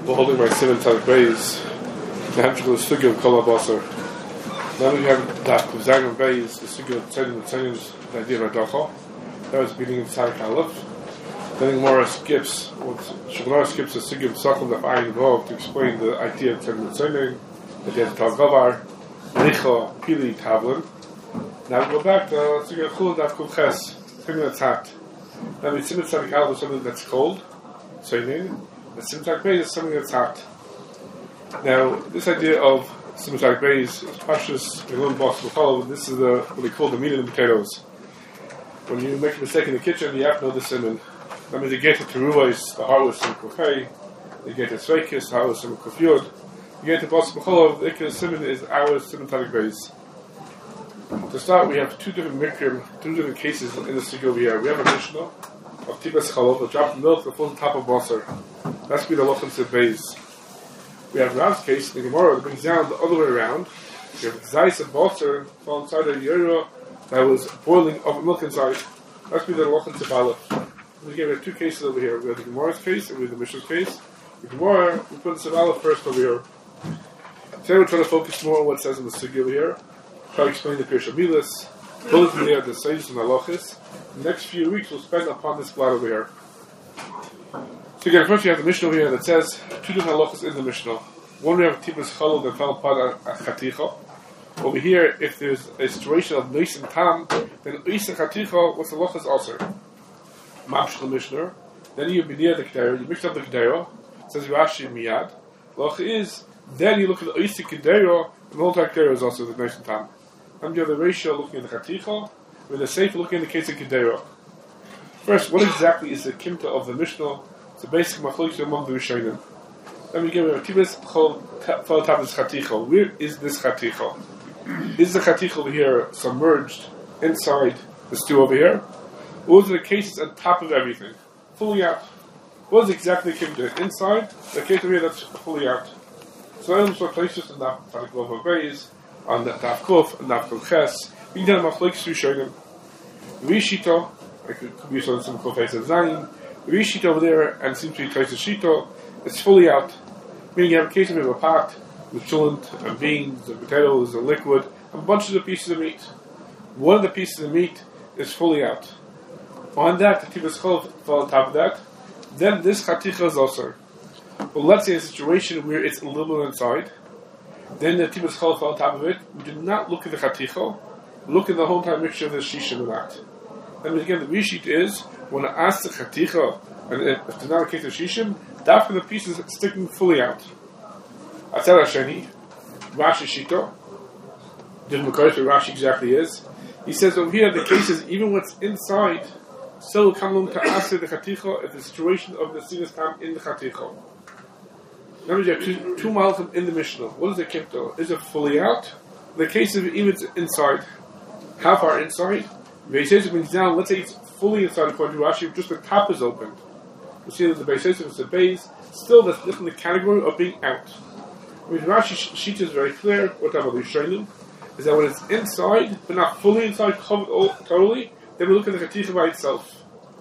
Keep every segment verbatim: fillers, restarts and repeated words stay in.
We're holding my Simon Talik Bays, the Hamshik of the Sugi of Kol HaBasar. Now we have Daf Kuf Zayin Bays, the Sugi of Tzayin, the Tzayin, the idea of Adacha. That was beginning of Tzadik Aleph. Then Gemara skips, what Shemara skips the Sugi of Sakum that I involved to explain the idea of Tzayin, the Tzayin, the idea of Tal Gavar, Licha, Pili, Tavlin. Now we go back to Sugi of Chul Daf Kuf Ches, something that's hot. Now we Simon Tzadik Aleph is something that's cold, Tzayin. The Simon Bays is something that's hot. Now, this idea of Simon Bays is precious. We learn boss will follow. This is the, what they call the meat and the potatoes. When you make a mistake in the kitchen, you have to know the simon. That means you get to teruos, the heart was some kofei. You get to sveikis, the heart was some kofyud. You get to boss b'cholov. The ikar simon is our Simon Bays. To start, we have two different mikrim, two different cases in the sugya over here. We have a mishnah of tibas chalov, a drop of milk that falls on top of basar. That's be the lochan to base. We have Rav's case, the Gemara that brings down the other way around. We have Zayis and Basar fall inside a Yera that was boiling of milk inside. That's be the lochan to Balaf. We have two cases over here. We have the Gemara's case and we have the Mishnah's case. The Gemara, we put the Savala first over here. Today we're trying to focus more on what it says in the Sugi over here. Try to explain the Pirsha Milas, both of the Sayyidus and Halachis. The next few weeks we'll spend upon this glad over here. So again, first we have the Mishnah over here that says two different halachas in the Mishnah. One we have tibas chalov that fell apart a chaticha. Over here, if there's a situation of neis and tam, then ois a chaticha, what's the halachas also? Mamshch the Mishnah. Then you be near the kedera, you mix up the kedera. Says Rashi miyad. Halacha is then you look at the ois kedera, and the whole entire kedera is also the neis and tam. Then you have the ratio looking at the chaticha, with the sefer looking in the case of kedera. First, what exactly is the kimta of the Mishnah? It's a basic machlokes among the Rishonim. Then we give a tibas chol tabas chaticha. Where is this chaticha? Is the chaticha over here submerged inside the stew over here? Or is it the cases on top of everything? Fully out. What is exactly kimta? Inside, the case over here that's fully out. So I'm going to place this in the Tzadik Bays, on the Daf Kuf, and Daf Kuf Ches. We can tell machlokes Rishonim. Rishito, I could be some some kofei zayin. Rishit over there, and it seems to be twice a shito, it's fully out. Meaning you have a case of a pot with cholent and beans and potatoes and liquid, and a bunch of the pieces of meat. One of the pieces of meat is fully out. On that, the tibas chol fall on top of that. Then this chaticha is also. Well, let's say a situation where it's a little bit inside. Then the tibas chol fall on top of it. We do not look at the chaticha. Look at the whole entire mixture of the shisha and that. And again, the rishit is when I ask the chaticha, and if there's not a case of shishim, that for the pieces sticking fully out. Atzar Hasheni, Rashi Shito, didn't recall what Rashi exactly is. He says over here the case is even what's inside still come along to ask the chaticha if the situation of the sinus tam in the chaticha. Now we have two, two miles in the Mishnah. What is the kimto? Is it fully out? The case of even it's inside. How far inside? Beisesim brings down, let's say it's fully inside according to Rashi, just the top is open. We see that the Beisesim is the base, still that's in the category of being out. I mean, Rashi's sheet is very clear, what about the Yisraelim, is that when it's inside, but not fully inside, covered all, totally, then we look at the Chaticha by itself.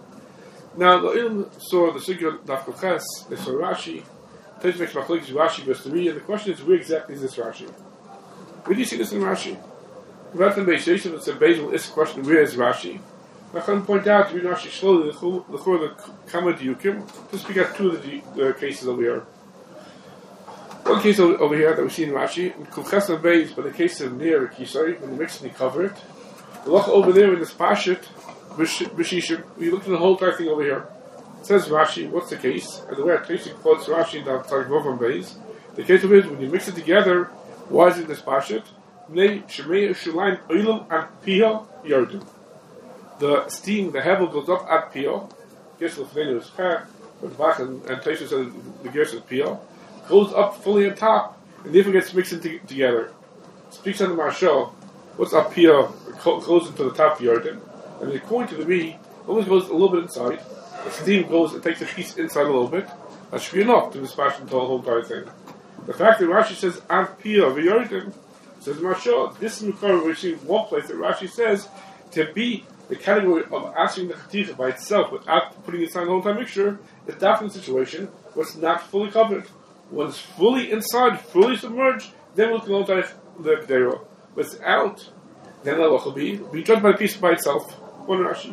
Now, the Ilm saw the Sugya Daf Kuf Ches, they saw Rashi, Teish makes Machlokes Rashi verse three, and the question is, where exactly is this Rashi? Where do you see this in Rashi? Rather than Beisesim, it's a Beisel is a question, where is Rashi? I can point out, read Rashi slowly, the Chor, the Kama Diyukim, to speak out two of the uh, cases over here. One case over, over here that we see in Rashi, in Kuf Ches and Beis, but the case of near Kisai, when you mix and you cover it. The loch over there in this Pashit, B'shishim, we look at the whole entire thing over here. It says Rashi, what's the case? And the way I trace it quotes Rashi in the Tzadik Vov Beis. The case of it is, when you mix it together, why is it in this Pashit? Nei Shemei Shulaim Oilam and Pia Yardim. The steam, the hevel goes up at Pio. Gersel Fnei is Peh, but Bach and Taisha says the Gersel Pio. Goes up fully on top, and therefore gets mixed in t- together. Speaks on the Marshal, what's up Pio, goes into the top of Yardim. And according to the Ri, always goes a little bit inside. The steam goes, it takes a piece inside a little bit. That should be enough to dispatch into the whole entire thing. The fact that Rashi says Av Pio Yardim, says Marshal, this is the we see one place that Rashi says to be the category of answering the chaticha by itself without putting it inside the whole entire mixture is definitely a situation where it's not fully covered. When it's fully inside, fully submerged, then we'll look at the Kedera. When it's out, then the halacha will be, be judged by the piece by itself. One Rashi.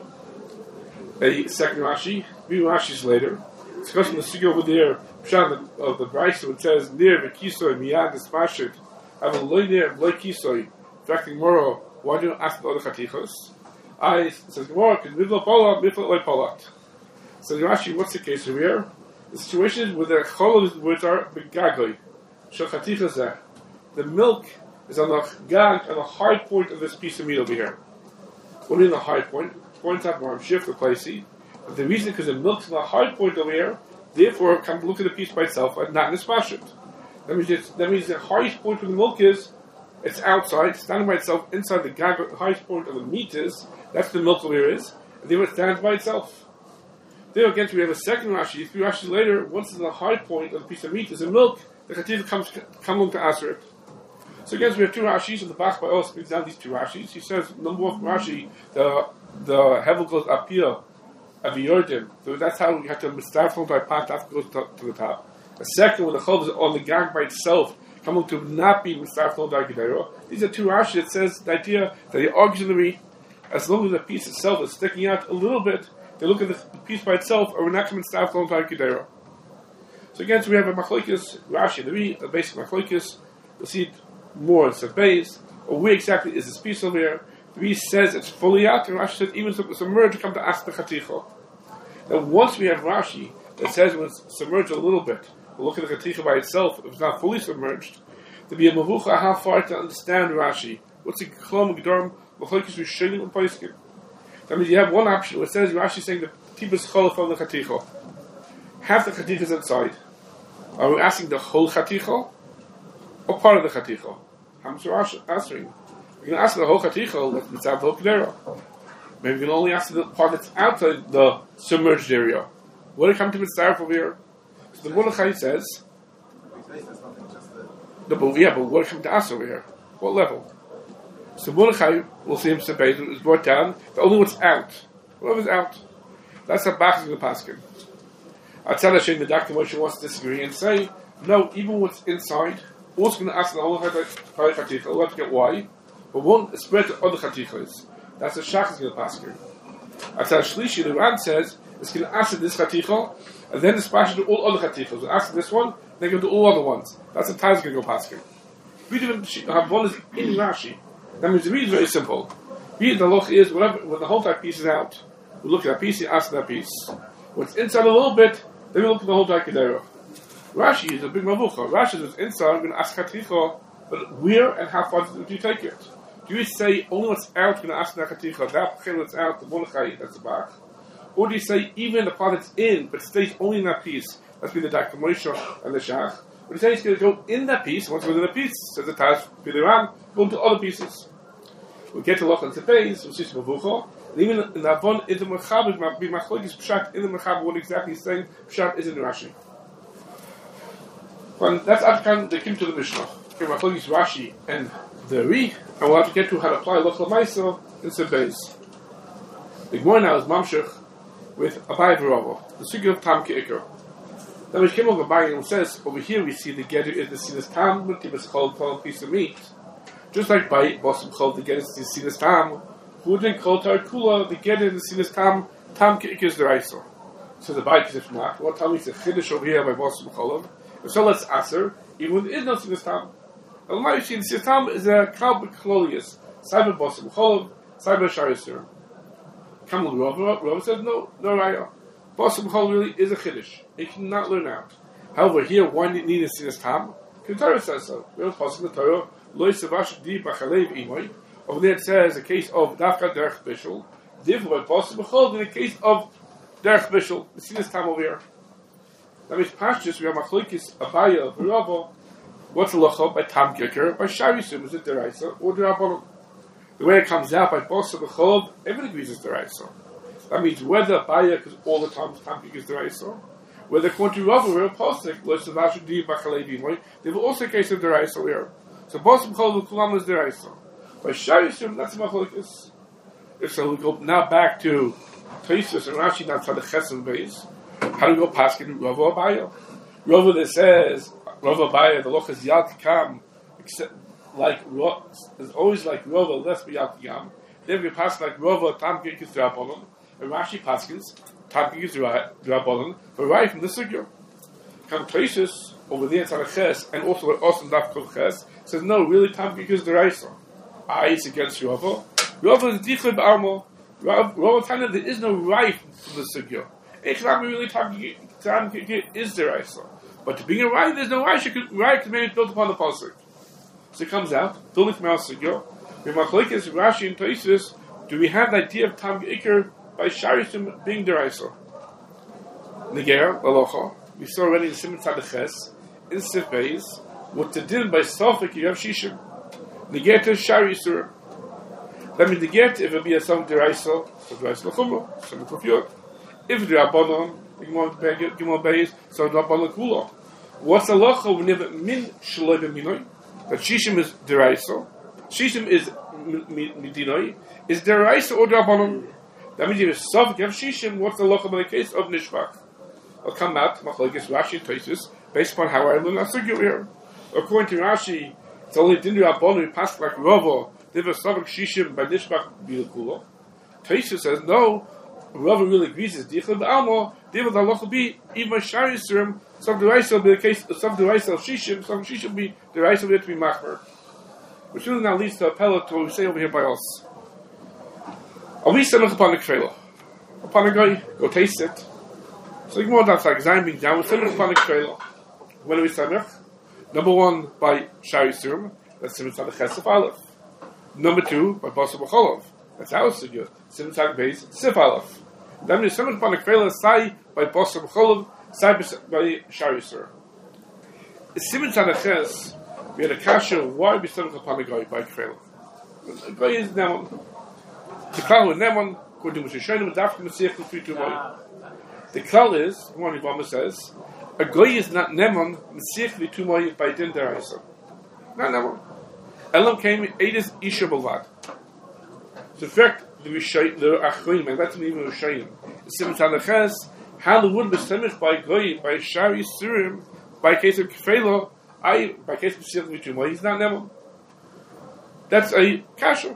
A second Rashi, three Rashis later, discussing the sugya over there, Pshat of the Brisa, it says, near the Kisoy, Miyad, Espashit, have a loy near, loy Kisoy, affecting Moro, why do you ask the other Chatichos? I, says Gemara, can Mivla Polat, Mivla Loy Polat. So Rashi, what's the case over here? The situation is where the Cholov words are Begagoy, Shal Chatichos. The milk is on the gag, on the high point of this piece of meat over here. What is the high point? Point up where I'm shift the placey. But the reason because the milk's on the high point over here, therefore come look at the piece by itself and not in the spashit. That means it's, that means the highest point where the milk is, it's outside, standing by itself inside the gag, the highest point of the meat is, that's the milk over here is, and then it stands by itself. There again we have a second Rashi, three Rashis later, once it's the high point of the piece of meat is the milk, the Chatif comes come along to answer it. So again, so we have two Rashis, and the Bach by us brings down these two Rashis. He says, number one Rashi, the the Hevel goes up here, Aviyordim. So that's how we have to start from the part that goes to, to the top. The second, when the Chol is on the gag by itself, coming to not be Mustaf Lon Dargidero. These are two Rashi that says the idea that he argues in the meat, as long as the piece itself is sticking out a little bit, they look at the piece by itself, or we're not coming to Mustaf Lon Dargidero. So again, so we have a Machlokes, Rashi in the meat, a basic Machlokes. We'll see it more in some base, or where exactly is this piece over here? The Reese says it's fully out, and Rashi says even if it's submerged, come to ask the Chaticha. Now, once we have Rashi that says when it's submerged a little bit, we'll look at the Chaticha by itself, if it's not fully submerged, to be a Mavucha, how far to understand Rashi. What's the Klom G'dorm, Machlokes Rishonim and Poskim? That means you have one option where it says Rashi saying the Tibus Chol from the Chaticha. Half the Chaticha is inside. Are we asking the whole Chaticha? Or part of the Chaticha? I'm answering. We can ask the whole Chaticha, like Mitzvah the whole Kedera. Maybe we can only ask the part that's outside the submerged area. What did it come to Mitzvah over here? So the Mordechai says, no, but yeah, but what did it come to us over here? What level? So Mordechai, we'll see him Sabbath, is brought down, the only what's out. Whatever's out. That's how Bach is going to paskin. I'll tell Hashem the Doctor Moshe wants to disagree and say, no, even what's inside, also going to ask the whole Chaticha, we'll have to get why, but won't spread to other Chatichas. That's the Shach is going to pass here. As our Shlishi, the Ran says, it's going to ask this Chaticha, and then it's passing to all other Chatichas. We'll ask this one, then go to all other ones. That's the time it's going to go past here. We have one is in Rashi. That means the read is very simple. Read the loch is, whatever, when the whole type piece is out, we look at that piece, you ask that piece. When it's inside a little bit, then we look at the whole type Kedera. Rashi is a big mavucha. Rashi is inside, I'm going to ask Chaticha, but where and how far do you take it? Do you say only what's out, going to ask the Chaticha, that chil that's out, the Mordechai, that's the Bach? Or do you say even the part that's in, but stays only in that piece, that's be the Doctor Moshe and the Shach? Or do you say it's going to go in that piece, once it's in the piece, says the Taz, Bidiran, go into other pieces. We'll get to Loch and Tefez, we'll see some mavucha, and even in the Avon, in the Mechaber, be Machlokes Pshat, in the Mechaber, what exactly he's saying, Pshat is in Rashi. But that's Adkan, they came to the Mishnah. Okay, Machlokes Rashi and the Ri, and we'll have to get to how to apply Loch L'Maisa in Sebez. The Gemara now is Mamshech with Abai V'Rava, the Sugi of Tam Ke'ikr. Then we came over Abai and says, over here we see the Geder is the Sinas Tam, but it was called a piece of meat. Just like by Bosim called the Geder is the Sinas Tam, who didn't call Tarkula, the Geder is the Sinas Tam, Tam Ke'ikr is the Raiso. So the Abai is if not, what time is the Chiddush over here by Bosim Cholov? So let's answer, even when there is no Sinas Tam. The Sinas Tam is a Kal B'Klolius, Cyber Bosim Cholov, Cyber Sharisur. Kamal Rava, Rava says, no, no Raya. Bosim Cholov really is a Chiddush. It cannot learn out. However, here, why do you need a Sinas Tam? Because the Torah says so. We have a passage in the Torah, Loi Savash Di B'Chalev Imoy. Over there it says, a case of Dafka Derech Bishul. Therefore, by Bosim Cholov, in the case of Derech Bishul, the Sinas Tam over here. That means Pashtus, we have Machlokes Abaya V'Rava. What's the locha? By Tam Ke'ikr, by Sharisum, is it Deraisa, or Derabanan? The way it comes out by Bosa B'Chol, everyone agrees it's Deraisa. That means whether Abaya, because all the time Tam Ke'ikr is Deraisa, whether according to Rava, we're a Posek, Lo Savashu Di B'Chalev Imoy, they were also a case of Deraisa here. So Bosa B'Chol V'Kulam is Deraisa. By Sharisum, that's Machlokes. If so, we go now back to Taisus and Rashi, not to the Chesed base. How do we go past Rava Abaya? Rava that says, Rav Abaye, the loch is Yad Kam, except like Rav, is always like Rav, less be Yad Kam. Then we pass like Rav, Tam Gikis Drabonon, and Rashi Paskins, Tam Gikis Drabonon, but right from the Sugyo. Come places over there, Tzaraches, and also at Osam Daf Kol Ches, says no, really Tam Gikis Deraisa. I is against Rav. Rav is Dichlib Armo. Rav Tanya, there is no right from the Sugyo. Echlami really Tam Gikis is Deraisa. But to being a right, there's no right. You could right because maybe it's built upon the pasuk. So it comes out. Building from our sugyo. We machlokes Rashi and Tosfos. Do we have the idea of tam ge'iker by sharishim being deraisa? Negera lalocha. We saw already in Simon Tzadches in Sif Beis what the din by Sofik you have shishim. Negera to sharisur. That means negera if it be a some deraisa, so deraisa lachumra, some kufiyot. If the rabbanon. So what's the lacha when you min shloi b'minoi? That shishim is deraisa, shishim is midinoi, is deraisa or drabanon. That means you have sofik, you have shishim. What's the lacha in the case of nishvach? I'll come out machlokes Rashi and Tosfos based upon how I learn that sugya here. According to Rashi, it's only din drabanon we pass like Rava. They have a sofik shishim by nishvach b'ilkulo. Tosfos says no. Whoever really agrees is Dichlib Almo, David Allah will be even by Shari Surim, some device will be the case, some device of Shishim, some Shishim will be the device will be to be Machmer. Which really now leads to a pellet to what we say over here by us. I'll be sending upon the Kfela. Upon a guy, go taste it. So you more that's like Zion being down, we're sending upon the Kfela. When do we send it? Number one, by Shari Surim, that's Simon Tzadach Chesef Aleph. Number two, by Basa B'cholov. That's our sugya. Simon Tzadach Beis, Sif Aleph. That means someone upon a kfela sai by Basa B'cholov, sai by Shari Sur. Simon Tzadches, we had a kasha, why we stomach upon a guy by kfela? A guy is Nemon. The klal with Nemon, according to Moshe Shonim, Dafka Mesiach L'Fri Tumoi. The klal is, one Ibama says, a guy is not Nemon, Mesiach L'Fri Tumoi by Din Deraisa. Not Nemon. Elam came, Eidis Isha Balvad. So in fact, the Rishayim, the Achroim, and that's even Rishayim. Simon Tzadches, how the wood besemich by Goy, by Shari Surim, by case of Kfelo, I, by case of Siyach Vitumah, he's not Nemon. That's a kasha.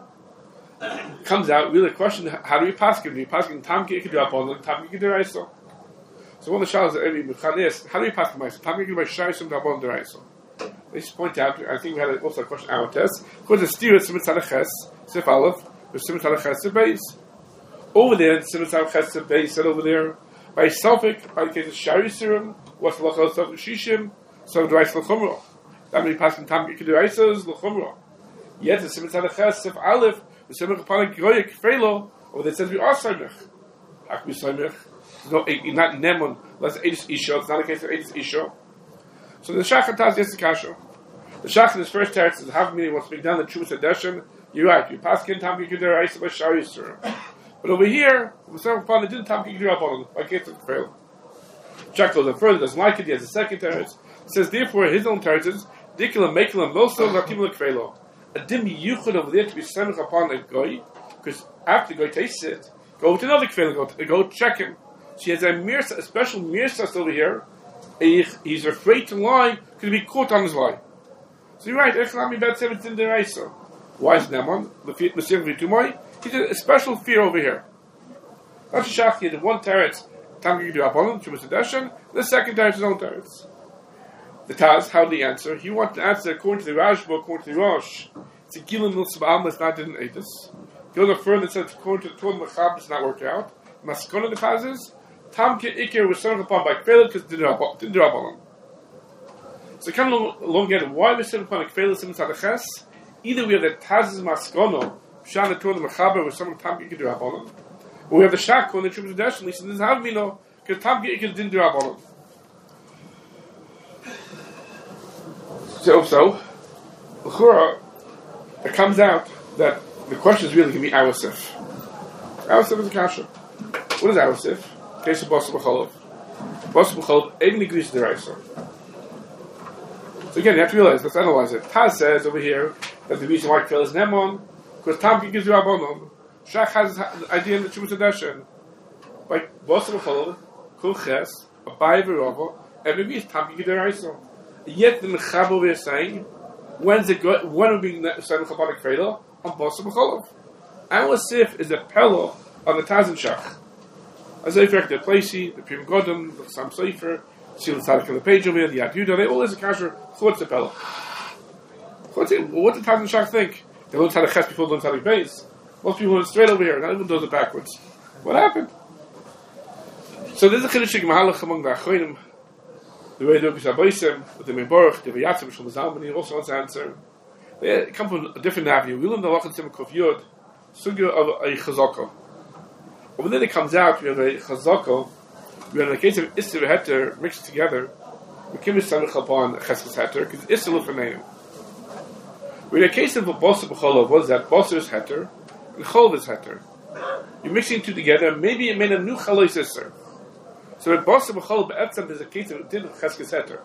Comes out, really a question, how do we pass him? Do we pass him Tam Ki Ikidra Tam Ki Deraisa? So one of the shalas that every Mechan is, how do we pass him? Tam Ki by Shari Surim Dabon Deraisa. They just point out, I think we had also a question out test, because the steer is Simon Tzadches, Sif Aleph, Simon Tzadach Chesed Beis. Over there, Simon Tzadach Chesed Beis said over there, by Sofik, by the case of Shari Surim, what's the lacha of Sofik Shishim, so Drais L'chumra. That means passing Tam Gikid Deraisa is L'chumra. Yet the Simon Tzadach Chesed Aleph, the Simon Kapana Groya Kfelo, over there says we are Saimech. How can we Saimech? No, not Nemon, that's Eidis Isha, it's not a case of Eidis Isha. So the Shachan Taz yes the kasha. The Shachan in his first text is half meaning what's being done in the Trumas Hadeshin. You're right. You pass in Tam Gikid Deraisa by Shari Surim. But over here, the Simon Kapana didn't Tam Gikid Deraisa by case of Kfelo. Shach goes on further, doesn't like it, he has a second teretz. It says, therefore, his own teretz is, Dikila Mekila Moso Lakim Lekfelo. A dim yuchud over there to be semich upon a goy, because after the goy tastes it, go to another kfelo, go, go check him. She has a mirsa, a special mirsas over here. He's afraid to lie, because he'll be caught on his lie. So you're right, Echlami Bet Seventh in the Raisa. Why is Neman? He's a special fear over here. That's a shach, he had one teretz, Tam Gikid Deraisa, Chumas Hadeshin, the second teretz his own teretz. The Taz, how did he answer? He wanted to answer according to the Rashba, according to the Rosh. It's a Gilin Miltzim Alma, it's not didn't Eitis. He goes further and says, according to the Torah Mechab, it's not worked out. Maskona the Taz is, Tam Ki Iker was sent upon by Kfela because didn't Rabbanon. So come along, along again, why was sent upon a Kfela Simon Tzadches? Either we have the Taz's Maskono, Shan the Torah Mechaber, was someone Tam Ki Iker Rabbanon, or we have the Shak, on the Chumas Hadeshin, at least in this Havmino, because Tam Ki Iker didn't Rabbanon. So, so, L'chura, it comes out that the question is really going to be Awasif. Awasif is a kasha. What is Awasif? Case of Basa B'cholov. Basa B'cholov, Eden agrees to the Raisa. So again, you have to realize, let's analyze it. Taz says over here that the reason why Kfel is Nemon, because Tam Ki gives you Rabbanon. Shach has the idea in the Chumas Hadeshin. By Basa B'cholov, Kul Ches, Abai V'Rava, every week Tam Ki gives the Raisa. Yet the Mechaber we are saying, when's it good? When are we being Samech upon a Kvedel? On Basar B'Cholov. Our Sif is a Pelo on the Taz and Shach. As I fact, the Placy, the Prim Godom, the Sam Sefer, see the Tzadik on the page over here, the Yad Yudah, they all is a kasher. What's the Pelo? What's it? What did Taz and Shach think? They learned how to Ches before they learned how to Beis. Most people went straight over here, not even does it backwards. What happened? So there's a Chiddushik Mahalach among the Achronim. The way the Ukis Aboisim, with the Meborach, the Vayatzim, Shlomo Zalman, he also wants to answer. They come from a different avenue. We learn the Lachan Tzimah Kuf Yud, Sugya of a Chazaka. Over there it comes out, we have a Chazaka, we have a case of Isser Heter mixed together, we came to Samech upon Cheskes Heter, because Isser Lufaneim. With a case of a Basar B'Cholov, was that Basar is Heter, and Cholov is Heter. You're mixing two together, maybe it made a new Chalois Isser. So with Basar B'Cholov, B'Etzem, there's a case of Din Cheskes Heter.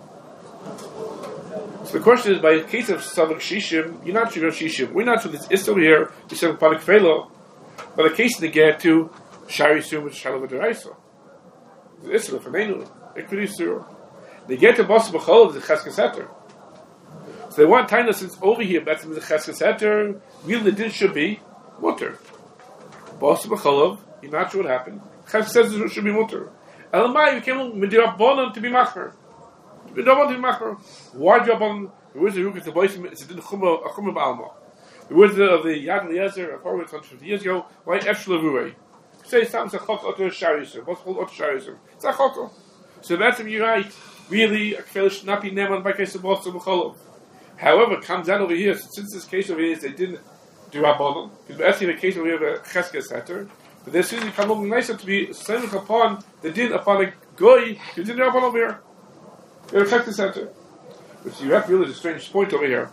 So the question is, by a case of Savak Shishim, you're not sure about Shishim. We're not sure this Isser over here, we said Panik Felo, but a case in the get to Shari Sum with Shalom Deraisa. The Isser for Nenu, Ekuri Sur. They get to Basar B'Cholov, the Cheskes Heter. So they want time since over here, Betzim is a Cheskes Heter, really the din should be mutter. Basar B'Cholov, you're not sure what happened. Cheskes Heter should be mutter. Elamai, you came Midirab Bonon to be Machmer. You don't want to be Machmer. Why do you want the words of Rukas, the voice it's a din Chumma, a Chumma Ba'alma. The words of the Yad Eliezer, a forward one hundred fifty years ago, why Efshel Aruei. Say something, it's a Chok Otter Sharism. What's called Otter Sharism? It's a Chok. So that's if you're right. Really, a Kfel should not be Neman by case of Basar B'Cholov. However, it comes out over here, so since this case over here is they didn't do Rabbanon, because we're asking the case over here of a Cheskes Heter, but there's usually come along nicer to be sending upon the din upon a goy, you didn't Rabbanon over here. You're a Cheskes Heter. Which you have really a strange point over here.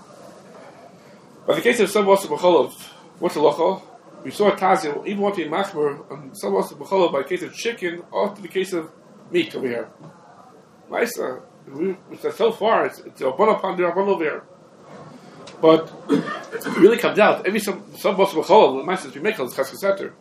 But in the case of some Basar B'Cholov, what's the lochal? We saw a Tazil, even want to be Machmer on some Basar B'Cholov by the case of chicken, or to the case of meat over here. Nicer. We, so far, it's, it's a Rabbanon upon the Rabbanon over here. But it really comes out. Every some some Basar B'Cholov, the Meister we make is Cheskes Heter.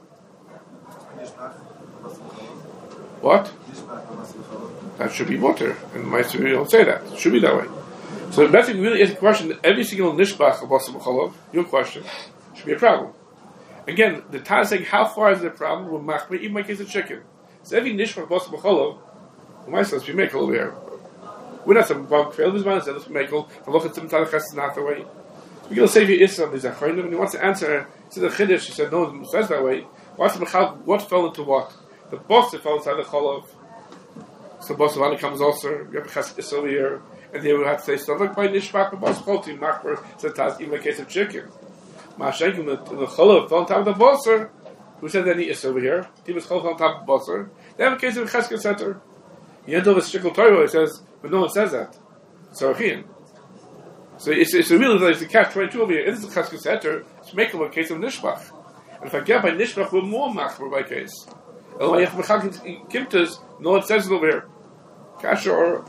What? That should be water, and the Meister we don't say that. It should be that way. So the best thing really is a question that every single nishbach of Basar B'Cholov, your question, should be a problem. Again, the Taz saying how far is the problem with Machmer, even my case of chicken. So every nishbach of Basar B'Cholov, the Meister we make over here. We're not some bug fail. This one says we make all. The look at some Talach is not the way. We're going to say if Islam is a chayim, and he wants to answer. To the chiddush, he said no one says that way. What's the what fell into what? The boss fell inside the Cholov. So boss of comes also. You have a cheskes over here, and they would have to say so. Look by nishbach, but boss called to Machmer said Taz even in case of chicken. Ma'ashenkim the Cholov fell on top of the bosser. Who said that he is over here? He was Cholov on top of the bosser. They have a case of Cheskes Heter. You end over Shikol Torah. It says, but no one says that. So Achim. So it's, it's a really like the catch twenty-two over here. It is a Cheskes Heter to make them a case of Nishbach. And if I get by Nishbach, we're more Machmer by case. And when you have Mechak Kimtas, no one says it over here. Kasha or.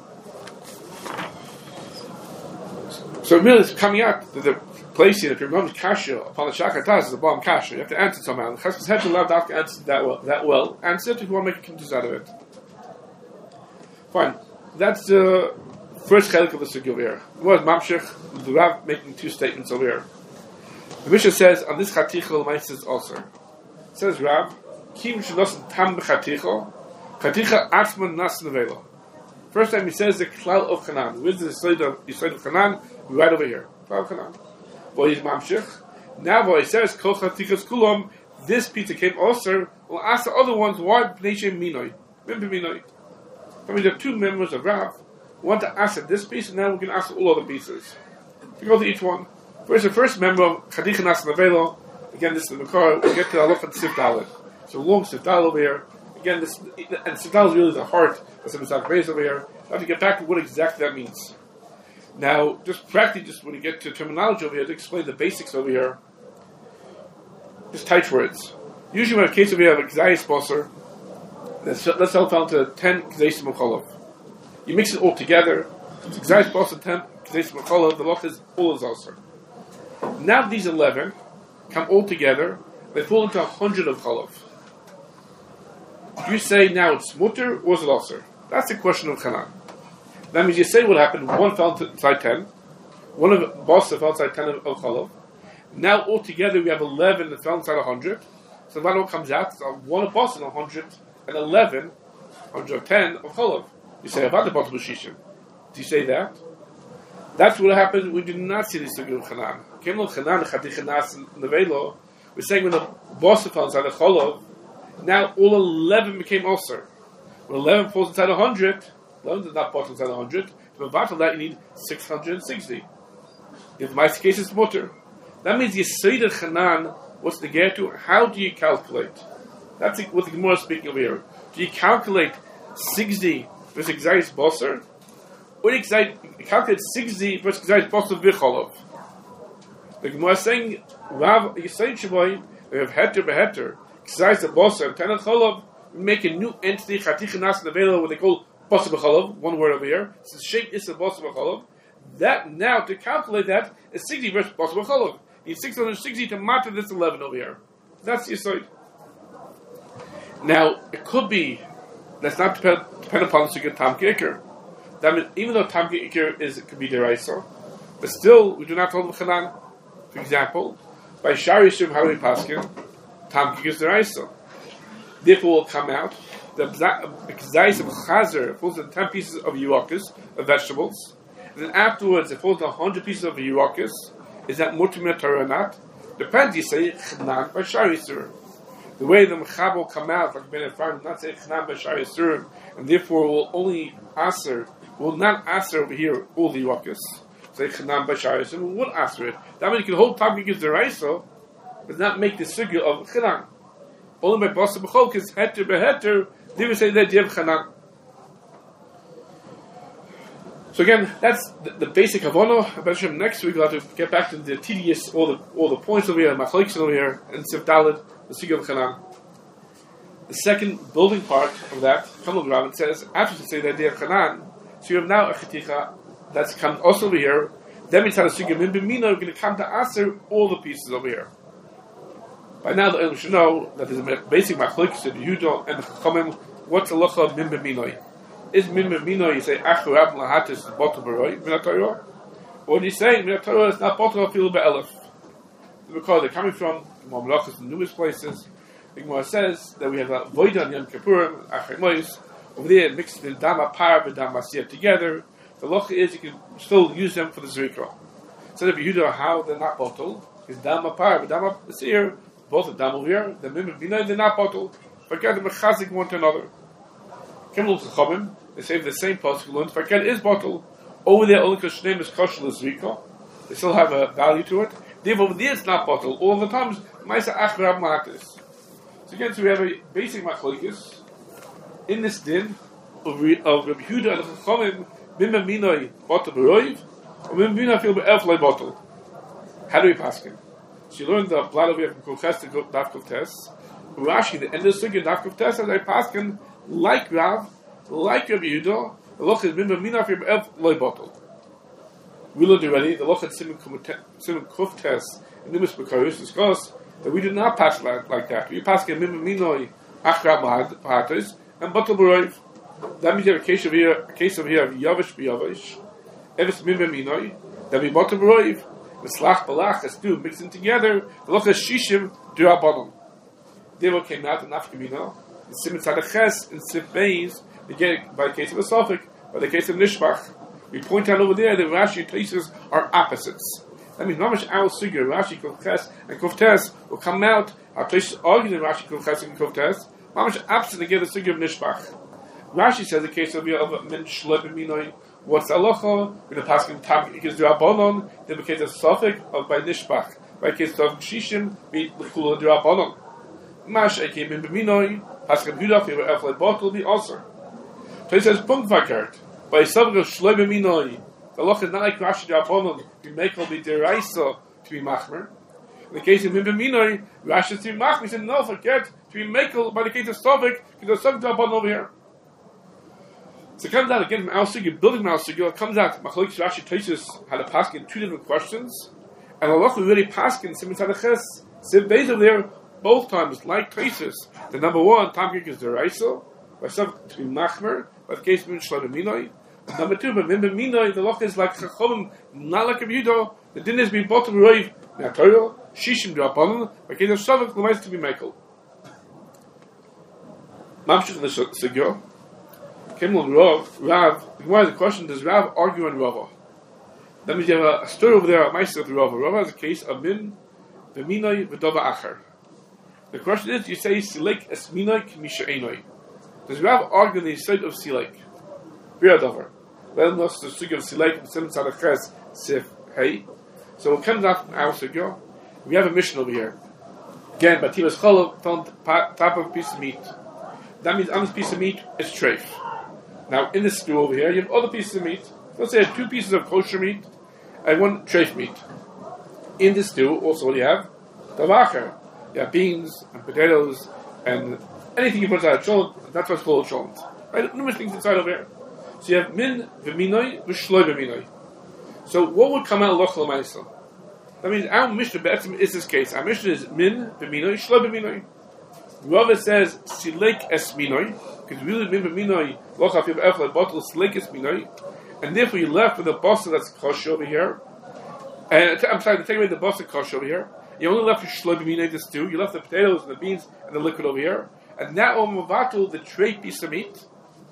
So really it's coming out that the place here, if you're going to Kasha upon the Shakataz, is a bomb Kasha. You have to answer somehow. The Cheskes Heter allowed to answer that well. That well. Answer if you want to make a Kimtas out of it. Fine. That's the first chelik of the sugya over here. What Mamshech, the Rav making two statements over here. The Mishnah says on this chaticha l'maitzes also. It says Rav, Kim shenosen tam b'chaticha, chaticha atzman nas nevela. First time he says the klal of Chanan. Where's the Yisrael of Yisrael of Chanan? Right over here. Klal of Chanan. Well, he's Mamshech. Now, what he says, kol chatichas kulam. This pizza came also. Well, ask the other ones why bnei shem minoi. Remember minoi. I mean, there are two members of Rav. We want to ask at this piece, and now we can ask all other pieces. We go to each one. First, the first member of Chadicha Nas Navelo. Again, this is the Makar. We get to Aloch and Sif Dalet. So long Sif Dalet over here. Again, this and Sif Dalet is really the heart of some Misak Beis over here. I have to get back to what exactly that means. Now, just practically, just when you get to terminology over here, to explain the basics over here. Just tight words. Usually, when a case over here of a Gzayis Bosser, Let's let's help down to ten k'zeisim Cholov. You mix it all together. It's exact plus ten k'zeisim Cholov. The loch is all is also. Now these eleven come all together. They fall into a hundred of Cholov. You say now it's mutter or is it also? That's the question of Chanan. That means you say what happened. One fell inside ten. One of the bossa fell inside ten of Cholov. Now altogether we have eleven that fell inside a hundred. So that all comes out. So one of bossa and a hundred and eleven, hundred ten of Cholov. You say about the bottom of Shishim. Do you say that? That's what happened. We did not see the Sugya of Chanan. Came on Chanan, Chatichanas, and Nevelo. We're saying when the bossa fell inside a Cholov, now all eleven became ulcer. When eleven falls inside a hundred, eleven does not fall inside a hundred. To battle that, you need six hundred and sixty. In my case, it's mutter. That means you say the Chanan. What's the get to? How do you calculate? That's what the Gemara is speaking over here. Do you calculate sixty versus Xayis Bosser? Or do you calculate sixty versus Xayis Bosser Vicholov? The Gemara is saying, Rav Yisrael Shaboy, we have heter beheter, Xayis Bosser, and Ten Cholov, we make a new entity, Chatichanas Nevelo, what they call Bosser B'Cholov, one word over here. It's the shape is the Bosser B'Cholov. That now, to calculate that, is sixty versus Bosser B'Cholov. You need six hundred sixty to matter this eleven over here. That's your side. Now, it could be, that's not depend, depend upon the Sugya Tam K'Ikr. That means, even though Tam K'Ikr is, it could be Deraisa, but still, we do not hold the Chanan. For example, by Shari Yisrim Harui Paskin, Tam K'Ikr is Deraisa. Therefore, will come out, the Xayis of Chazer falls in ten pieces of Yurakis, of vegetables, and then afterwards, it falls in one hundred pieces of Yurakis. Is that Mutimah Torah or not? Depends, you say Chanan by Shari Yisrim. The way the Mechab will come out, like Ben Ephraim, not say Chanan by Shari Yisrim, and therefore will only answer, will not answer over here all the Yurakis. Say Chanan by Shari Yisrim, we will answer it. That means you can hold Tam K'Ikr Deraisa, but not make the Sugya of Chanan. Only by Bosser B'Chol, because Heter Beheter, they will say that you have Chanan. So again, that's the, the basic Havana. Next week we'll have to get back to the tedious, all the all the points over here, Machlokes over here, and Sif Daled, the Sugya of Chanan. The second building part of that, Kamel Graven says, after you say the idea of Chanan, so you have now a Chaticha that's come also over here. Then we tell the Sugya Min B'Mina, we're going to come to answer all the pieces over here. By now, the should know that there's a basic Machlokes in Yehuda and Chachamim. What's the Locha of Min B'Mina? Is Min B'Mina, you say, Achu Rab Lahatis is bottle Baroi, Minatorah? Or do you say, Minatorah is not bottle of Fil Be'elef? Because they're coming from Mamlachas in numerous places. The Gemara says that we have a Voida and Yom Kippurim, Achai Mois, over there mixed the Dama Par and Dama Masiyah together. The Locha is you can still use them for the Zrika. So if you know how they're not bottled, is Dama Par and Dama Masiyah, both of them over here, the Min B'Mina, they're not bottled. Forget the Mechazik one to another. Kimel Chachamim, they say the same possible learned. Forget is bottled. Over there, only because name is kosher Zrika. They still have a value to it. Therefore, over there it's not bottled. All the times, Maisa Achrab Mahatis. So again, so we have a basic machlokes in this din of Rabbi Yehuda and Chachamim, Min B'Minoi bottle B'Roiv, or Min B'Minoi feel Be'elf Loi bottle. How do we pass it? So you learn the blood over here from Kulches to Daf Kultes. Rashi, the end of the Sugya Daf Kultes, as I pass it, like Rav, like Rabbi Yehuda, the loch is Min B'Minoi feel Be'elf Loi bottle. We learned already, the loch at Simon Kuftes and Nimus B'Karus discuss that we do not pass like, like that. We pass Min B'Minoi Achrab Mahatis and bottle B'Roiv. That means you have a case of here, a case of here of Yavish B'Yavish. If it's Min B'Minoi, then we bottle B'Roiv. The Slach Balach, as two mixing together, the loch is Shishim D'Rabbanon. They what came out in Nafkamina, in Simon Tzadaches, in Sif Beis, they get it by the case of a Sophic, by the case of Nishbach. We point out over there that Rashi places are opposites. That means Mamash Al Sugya, Rashi Kuftes and Kuftes will come out. Our places argue in Rashi Kuftes and Kuftes. Mamash opposite again the Sugya of Nishbach. Rashi says the case of Min Shleb Minoi. What's Alocha? We're going to pass him Tam K'Ikr D'Rabbanon. Then the case of Sophic of by Nishbach. By case of Shishim, be L'Chula D'Rabbanon. Mash Eke Min B'Minoi. Pass him Hudaf. He will have like bottle be also. So he says Punkt Vakart. By Sophic of Shleb Minoi. The Alocha is not like Rashi D'Rabbanon. We make all the Deraisa to be Machmer. In the case of Min B'Minoi, Rashi is to be Machmer. He said no, forget to be Mekel by the case of Sophic. Because there's Sophic D'Rabbanon over here. So it comes out again from Al Sugya, building Al Sugya, it comes out, Machlokes Rashi teaches how to pass in two different questions. And Allah we really pass in Simon Tzadaches, Siv Beis over there, both times, like Tesis. The number one, Tam K'Ikr is Deraisa, by some to be Machmer, by the case of Min Shlem Minoi. Number two, but min b'minoi, the loch is like chachomim, not like a Yehuda. The din is being bottom roiv me'atoyel, shishim d'rabanan, but case of shavak l'mais to be mekel. Mamshich in the sugya. Kimel Rav, Rav. The Gemara has a question: does Rav argue on Rava? That means you have a, a story over there, a ma'aser with Rava. Rava has a case of min v'minoi v'dova acher. The question is: you say silek es minoi k'misha einoi. Does Rav argue the side of silek? B'yadover. Well, not the sugya of silek. Seven tzadachas sif hey. So it comes out from our sugya. We have a mission over here. Again, Bativas Cholov found top of a piece of meat. That means on this piece of meat is treif. Now, in this stew over here, you have other pieces of meat. Let's say I have two pieces of kosher meat and one treif meat. In this stew, also what do you have? Tavacher. You have beans and potatoes and anything you put inside a cholent, that's what's called a cholent. Right? Numerous things inside over here. So you have min v'minoi v'shloi v'minoi. So what would come out of loch l'maisa? That means our Mishnah be'etzim is this case. Our Mishnah is min v'minoi shloi v'minoi. Rava says silek es minoi, because really min v'minoi loch ha'fiv efla bottle silek es minoi, and therefore you left with a bossa that's kosher over here. And I'm sorry, to take away the bossa kosher over here. You only left with shloi v'minoi the stew. You left the potatoes and the beans and the liquid over here, and that will mavatul the tray piece of meat.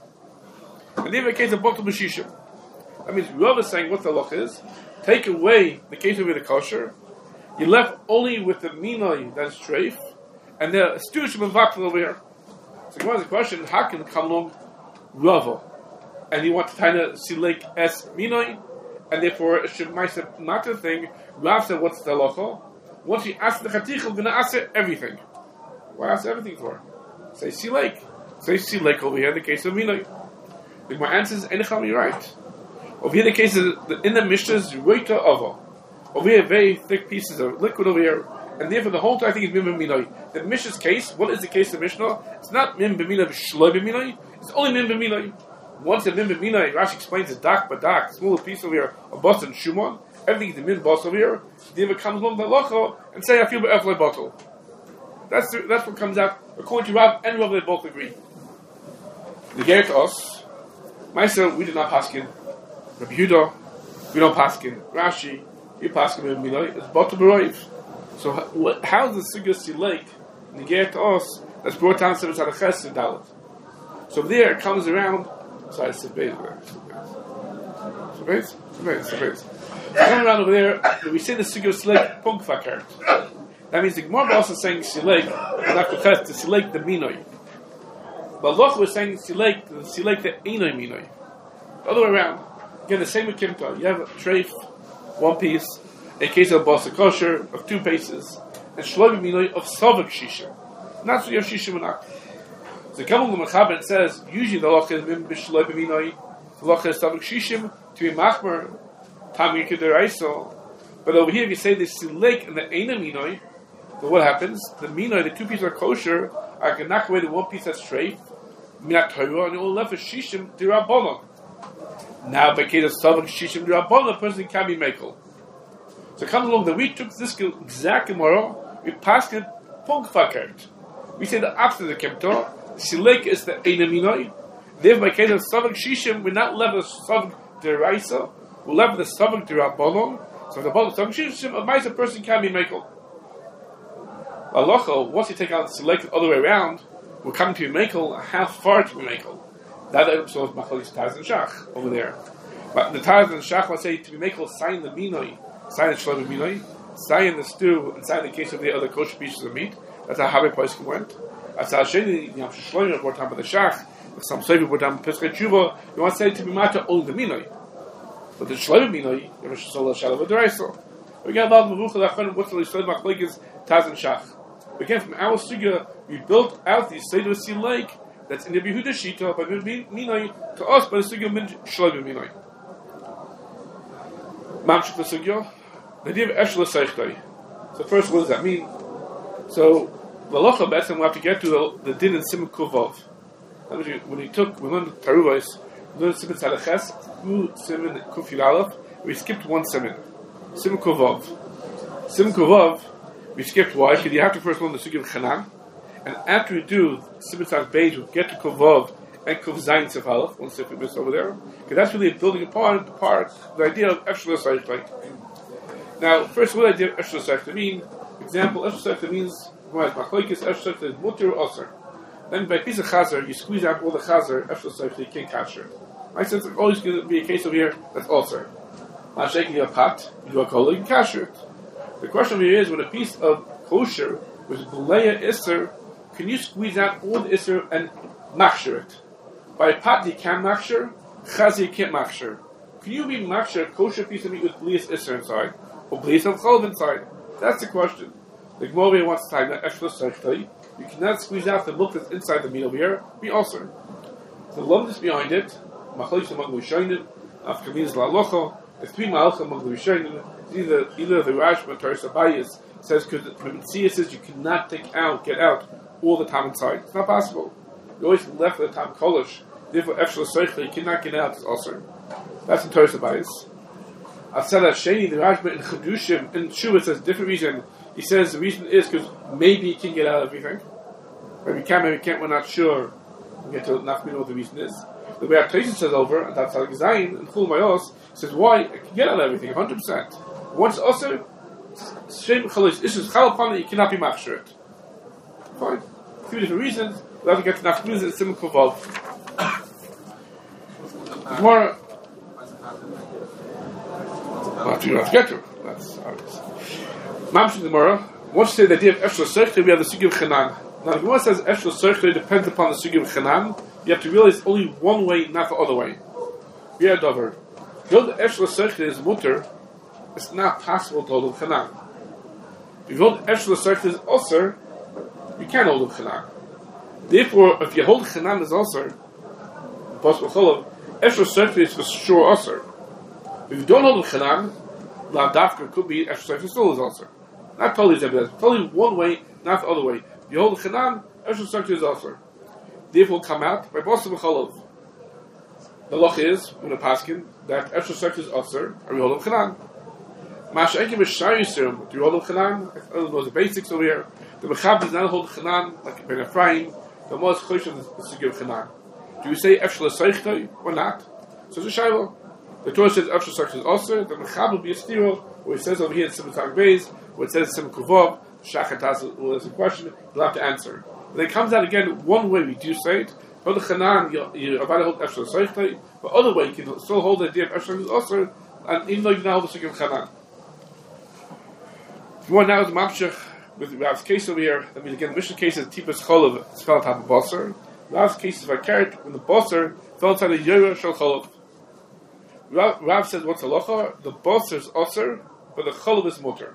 And then in the case of bottle b'shishim, that means Rava is saying what the loch is. Take away the case of the kosher. You left only with the minoi that is treif. And the stew should be vacuum over here. So one of the question: how can come along Rava, and you want to kind of silek es minoi, and therefore it should not the thing. Rav said, "What's the halacha?" Once you ask the chatichel, gonna ask it everything. Why ask everything for? Say silek. Say silek over here in the case of minoi. My answer is anycham, you're right. Over here the case is in the Mishnah is roita ava. Over here very thick pieces of liquid over here. And therefore, the whole entire thing is min b'minoi. The Mishnah's case, what is the case of Mishnah? It's not min b'minoi v'shloi b'minoi. It's only min b'minoi. Once a min b'minoi, Rashi explains it's dak b'dak, smaller piece over here, a bus and shumon. Everything is the min bus over here. Therefore, comes along the locha and say, I feel b'efloi bottle. That's the, that's what comes out. According to Rav and Rav, they both agree. The get to us, myself, we did not paskin. Rabbi Yehuda, we don't paskin. Rashi, you paskin min b'minoi. It's bottle b'roiv. So what, how is the sugya silek negate to us that's brought down seven tzadachas and dalit? So there it comes around. Sorry, sebez, sebez, sebez, sebez. Come around over there. We say the sugya silek punk fakert. That means the Gemara also saying silek not to silek the minoi. But Loch was saying silek the silek the einoi minoi. The other way around. Again, the same with kimta. You have a treif, one piece. A case of basa kosher of two pieces, and shloim minoi of savak shishim. Not so you have shishim and ak. So Kabbalah Mechaber says usually the loch is min b'shloim minoi, the loch is savak shishim to be machmer tamir kederaiso. But over here, if you say the silek and the eina minoi, then what happens? The minoi, the two pieces are kosher, are going to knock away the one piece that's straight, minat Torah, and you're only left with shishim d'Rabbanan. Now, by case of savak shishim d'Rabbanan, the person can be mekel. So it comes along that we took this exact Gemara, we passed it punk fakert. We say the opposite of the Kemtor, silek is the einaminoi. Therefore, by case of savak shishim, we're not left with savak deraisa, we're left with the savak derabbanon. So the bottom savak shishim, a mice person can be mekel. Halacha, once you take out the silek the other way around, we're coming to be mekel, how far to be mekel. That episode is Machalis Taz and Shach over there. But the Taz and Shach will say to be mekel, sign the minoi. Sign the shloim minoi, sign the stew, and sign the case of the other kosher pieces of meat. That's how Habib Poiskim went. That's how Sheni, Yam Shloim, brought down by the Shach, some Sevi brought down by Pesach Tshuva. You want to say to be mata only the minoi. But the shloim minoi, you have a shalosh shalav d'oraisa. We get about Mavucha Lachon, what's the shloim machlekes, Taz and Shach. Again, from our sugya, we built out the Seder Silek that's in the Yehuda Shita, by minoi, to us, by the sugya min shloim minoi. Mamshuk the sugya. The idea of Eshla Seichtoi. So first, what does that mean? So, the Locha Betzim, we'll have to get to the, the din in Simon Kuvov. When he took, we learned Taruvos, we learned Simon Tzadachas, through Simon Kufil Aleph, we skipped one Simon. Simon Kuvov. Simon Kuvov, we skipped why? Because you have to first learn the Sugya of Chanan, and after we do Simon Tzadach Beis, we'll get to Kuvov and Kuf Zayin Sif Aleph, one Sif Miss over there, because that's really building upon part the idea of Efshel Seichtai. Now, first, what idea of Efshel Seichtai mean? Example, Efshel Seichtai means Machlokes Efshel Seichtai is mutter or osir. Then by a piece of chazer, you squeeze out all the chazer, Efshel Seichtai, you can't capture it. I said it's always going to be a case over here that's osir. Not shaking a pot, you do a kola, you can capture it. The question over here is, when a piece of kosher, which is B'leya Isser, can you squeeze out all the Isser and machshir it? By a pot you can machshir, chazer you can't machshir. Can you be machshir a kosher piece of meat with B'leyas Isser inside, or B'leyas of Cholav inside? That's the question. The Gemara wants to tie that Efshel Seichtai. You cannot squeeze out the milk that's inside the meat over here, be osir. The lumdus behind it, Machlokes among the Rishonim, after means la'alocha, the three malachim among the Rishonim, either either the Rashba or Toras Abayis says, because the Mitzvah says you cannot take out, get out all the time inside. It's not possible. You always left the time kolish. Therefore, Efshel Seichtai, you cannot get out. It's osir. That's in Toras Abayis. Asela Sheni, the Rashba in Chedushim, in Shuvah says a different reason. He says the reason is because maybe you can get out of everything. Maybe you can, maybe you can't, we're not sure. We'll get to not know what the reason is. The way our Taisus says over, and that's like Zayin, and Chul Mayos, says, why? I can get out of everything, one hundred percent. Once also, Shem Chalish, this is Chal upon it, you cannot be machshir it. Fine. Three different reasons. We'll have to get to Nachmuz and Simon Kovov. More. Well, you don't have to get to. That's obvious. Mamshik Gemara. Once you say the idea of Efshel Seichtai, we have the Sugi of Chanan. Now the Gemara says Efshel Seichtai depends upon the Sugi of Chanan. You have to realize only one way, not the other way. We are Dover. Though the Efshel Seichtai is mutter, it's not possible to hold of Chanan. If you hold Efshel Seichtai is osir, you can't hold of Chanan. Therefore, if you hold Chanan as osir, Efshel Seichtai is for sure osir. If you don't hold of Chanan, La Dafka could be Efshel Seichtai still is osir. Not totally evidence. Totally one way, not the other way. If you hold Chanan, Efshel Seichtai is osir. Therefore, will come out by Bosa B'Cholov. The loch is, when a paskin, that Efshel Seichtai is osir, and we hold of Chanan. Masha Enki B'Shari Yisurim, do you hold of Chanan? I don't know the basics over here. The Mechab does not hold Chanan, like Ben Ephraim. The most Chosh is to give Chanan. Do you say Efshel Seichtai or not? So it's a Shiloh. The Torah says Efshel Seichtai is osir. The Mechab will be a stiro, where it says over here in Simon Tag Beis, where it says Simon Kuvov, Shachatas, well, there's a question, you'll have to answer. When it comes out again, one way we do say it, hold the Chanan, you're about to hold Efshel Seichtai, but other way, you can still hold the idea of Efshel Seichtai is osir, and even though you don't hold the Sugi of Chanan. More now is Mamshech with Rav's case over here. That means again, the Mishnah case is Tipas Cholov, it's fell on top of Basar. Rav's case is Vakaret, when the Basar fell inside the Yorah Shel Cholov. Rav, Rav says, what's halacha? The Basar is osir, but the Cholov is mutter.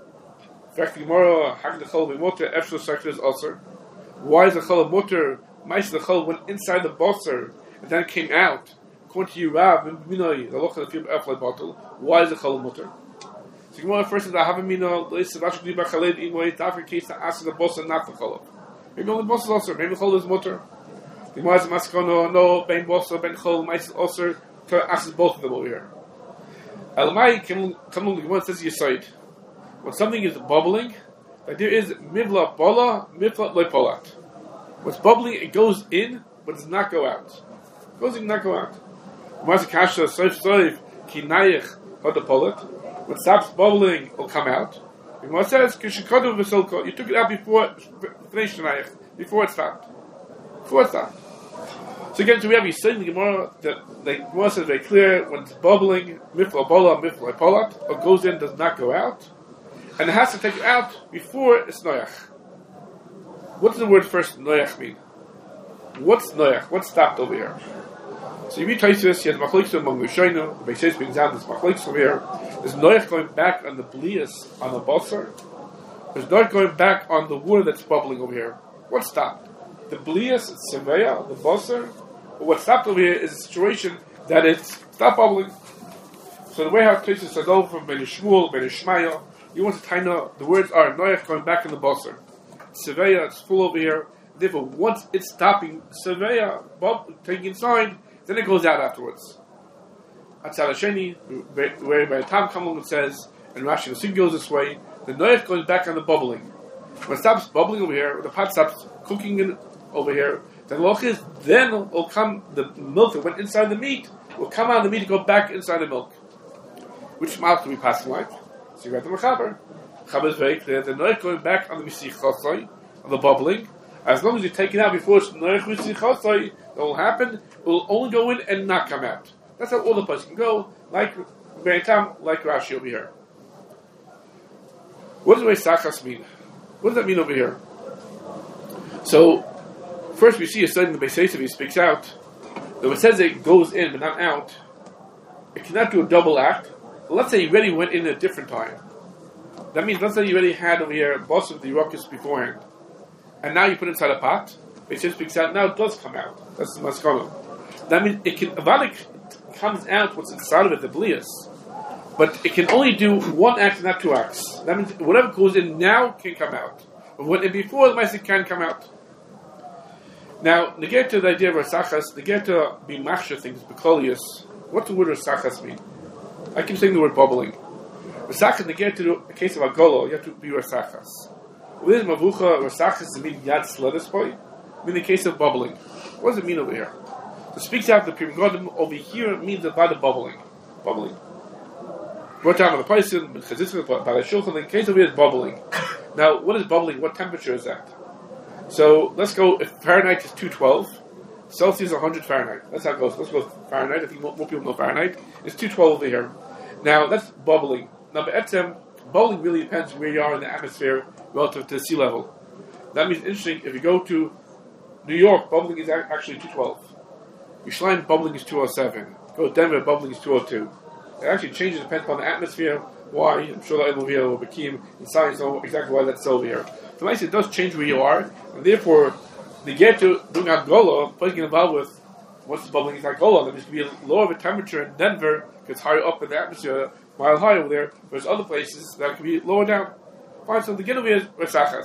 In fact, the Gemara, Hag the Cholov is mutter, Efshel Seichtai is osir. Why is the Cholov mutter? Mice the Cholov went inside the Basar, and then it came out. According to you, Rav, the halacha of the field of bottle. Why is the Cholov mutter? So Gemara first says, I have a mino, the Savashuk Diba Khaled, Imoy, Tafir case to ask the boss and not the Cholov. Maybe only the boss is osir, maybe the Cholov is mutter. The Gemara is Maskono, no, Ben Bossa, Ben Cholov, Mice is osir, to ask both of them over here. Elamai, come on, the Gemara says Yisoid. When something is bubbling, the idea is Mivla Bola, Mivla Lepolat. What's bubbling, it goes in, but does not go out. It goes in, not go out. Gemara says Kasha, Soif Soif, Kinayich, Hodapolat. When it stops bubbling, it will come out. The Gemara says, you took it out before before it stopped. Before it stopped. So again, so we have you saying the Gemara that the Gemara says very clear, when it's bubbling, mifla bola, mifla polat, it goes in, does not go out. And it has to take it out before it's noyach. What does the word first noyach mean? What's noyach? What's stopped over here? So you read Taisus, he has machlokes among the Rishonim, the Beishes brings down this machlokes over here. There's noyach going back on the blias, on the basar. There's noyach going back on the water that's bubbling over here. What stopped? The blias, it's seveya, the basar. But what stopped over here is a situation that it's stopped bubbling. So the way how Taisus says over from Ben Shmuel, Ben Ishmael, you want to know the words are noyach going back in the basar. Seveya, it's full over here. Therefore, once it's stopping, seveya, taking inside, then it goes out afterwards. Atzal Hasheni, where by the time come along it says, and Rashi the Sig goes this way, the noyach goes back on the bubbling. When it stops bubbling over here, the pot stops cooking in over here, The loch is then will come the milk that went inside the meat will come out of the meat and go back inside the milk. Which mouth do we pass like? So you got the mechaber. Mechaber is very clear. The noich going back on the misich chosai, on the bubbling. As long as you take it out before it's noich misich chosai, that will happen. It will only go in and not come out. That's how all the places can go. Like Beitam, like Rashi over here. What does the way sachas mean? What does that mean over here? So, first we see a study in the Beis Yosef, he speaks out. Though it says it goes in but not out, it cannot do a double act. But let's say you already went in at a different time. That means, let's say you already had over here a boss of the ruckus beforehand. And now you put it inside a pot. Beis Yosef speaks out, now it does come out. That's the maskana. That means it can, Avadik comes out what's inside of it, the blias. But it can only do one act, not two acts. That means whatever goes in now can come out. But what before the Maaseh can come out. Now, negate to the idea of Rasachas, negate to be machsha things, Bekolius. What's the word Rasachas mean? I keep saying the word bubbling. Rasachas, negate to the case of Agolo, you have to be Rasachas. Within Mavucha, Rasachas mean Yad Sledes boy. In the case of bubbling. What does it mean over here? So it speaks out the Pri Megadim over here, it means about the bubbling. Bubbling. Brought down on the Paisin, but Chazitzvah, Barashulchan, in the case of it is bubbling. Now, what is bubbling? What temperature is that? So, let's go, if Fahrenheit is two twelve, Celsius is one hundred Fahrenheit. That's how it goes. Let's go Fahrenheit, I think more people know Fahrenheit. It's two twelve over here. Now, that's bubbling. Now, Be'etzem, bubbling really depends where you are in the atmosphere relative to sea level. That means, interesting, if you go to New York, bubbling is actually two twelve. Yerushalayim, bubbling is two oh seven. Go to Denver, bubbling is two oh two. It actually changes depending on the atmosphere. Why? I'm sure that over here or Bakim in science know exactly why that's over here. So nice, it does change where you are, and therefore they get to doing Gola, putting it involved with what's the bubbling is like Gola. There needs to be a lower of a temperature in Denver, because higher up in the atmosphere, a mile higher over there, whereas other places that could be lower down. Fine, so the get over here is Rasachas.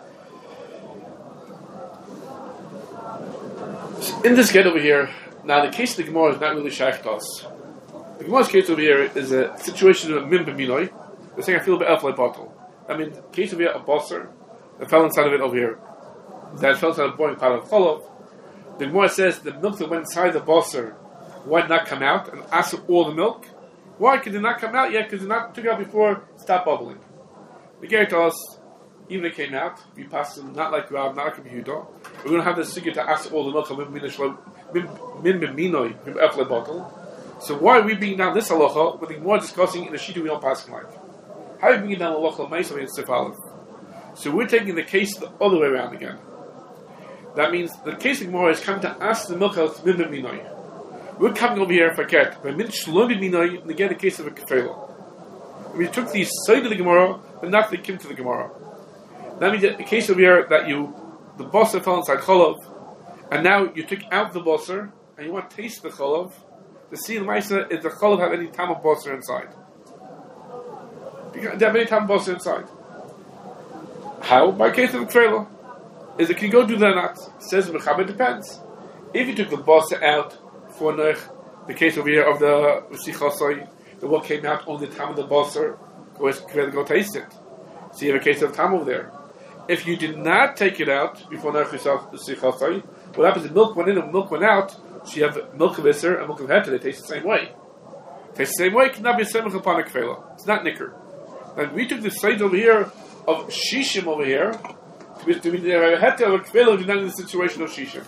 In this get over here, now the case of the Gemara is not really shaykh to us. The Gemara's case over here is a situation of min b'minoi. They're saying I feel a bit elf-like bottle. I mean, the case over here, a bosser that fell inside of it over here. That fell inside of a boiling pot of cholov. The Gemara says the milk that went inside the bosser, why did not come out? And ask all the milk. Why could it not come out yet? Because it not took it out before it stopped bubbling. The Gemara tells us, even if it came out, we passed them not like Rav, not like a Yehuda. We're going to have the sigurd to ask all the milk of min b'minoi, min elf-like bottle. So why are we bringing down this halacha with the more discussing in the shita we don't pass like? How are we bringing down the halacha ma'aseh in Sif Aleph? So we're taking the case the other way around again. That means the case of Gemara is coming to ask the milk of min b'minoi. We're coming over here for ket. By min shlom b'minoi, to get the case of a kefela. We took the side of the Gemara, but not the kim to the Gemara. That means the case over here that you, the bosser fell inside cholov, and now you took out the bosser, and you want to taste the cholov. To see the Maisa if the cholov have any tam of bosser inside. Because they have any tam of bosser inside. How? By case of the trailer. Is it can you go do that or not? It says Mechaber depends. If you took the bosser out for Nech, the case over here of the Sichosoi, the what came out on the tam of the bosser, go go taste it. So you have a case of tam over there. If you did not take it out before Nech Sichosoi, what happens is milk went in and milk went out. So you have milk of Isser and milk of Heter, they taste the same way. Taste the same way, it cannot be a semach upon a kefela. It's not nicker. And we took the side over here of Shishim over here to be to be the Heter of a kefela, we're not in the situation of Shishim.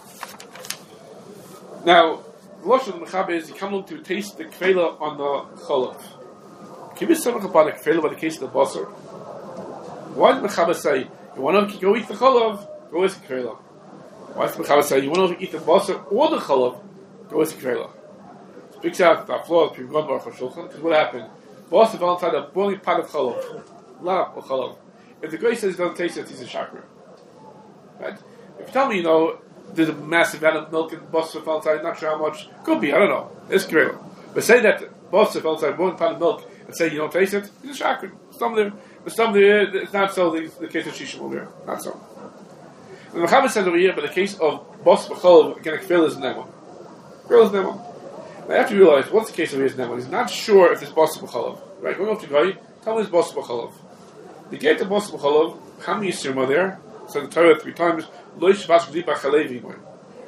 Now, the Lashon of the Mechaber is you come along to taste the kefela on the Cholov. Can you be semach upon a kefela by the case of the Basar? Why did the Mechaber say, you want to go eat the Cholov, go eat the kefela? Why does the Mechaber say, you want to eat the Basar or the Cholov, go eat the kefela? Speaks out the floor of Pri Megadim for Shulchan, because what happened? Basar fell inside a boiling pot of Cholov. Lot of Cholov. If the guy says he doesn't taste it, he's a chakra. Right? If you tell me, you know, there's a massive amount of milk and Basar fell inside, not sure how much, could be, I don't know. It's kefela. But say that Basar fell inside a boiling pot of milk and say you don't taste it, he's a chakra. Some there, but some there, it's not so the, the case of Shishim over there. Not so. The Mechaber says over here, but the case of Bos B'Cholov, again, kefela is Nema. Kefela is Nema. Now you have to realize, what's the case over here is Nema? He's not sure if it's Bos B'Cholov. Right, going up to Goy, tell me it's Bos B'Cholov. The gate of Bos B'Cholov, how many Yisurim are there? So the Torah three times, Lo Yishvash Gdipa Chalevi.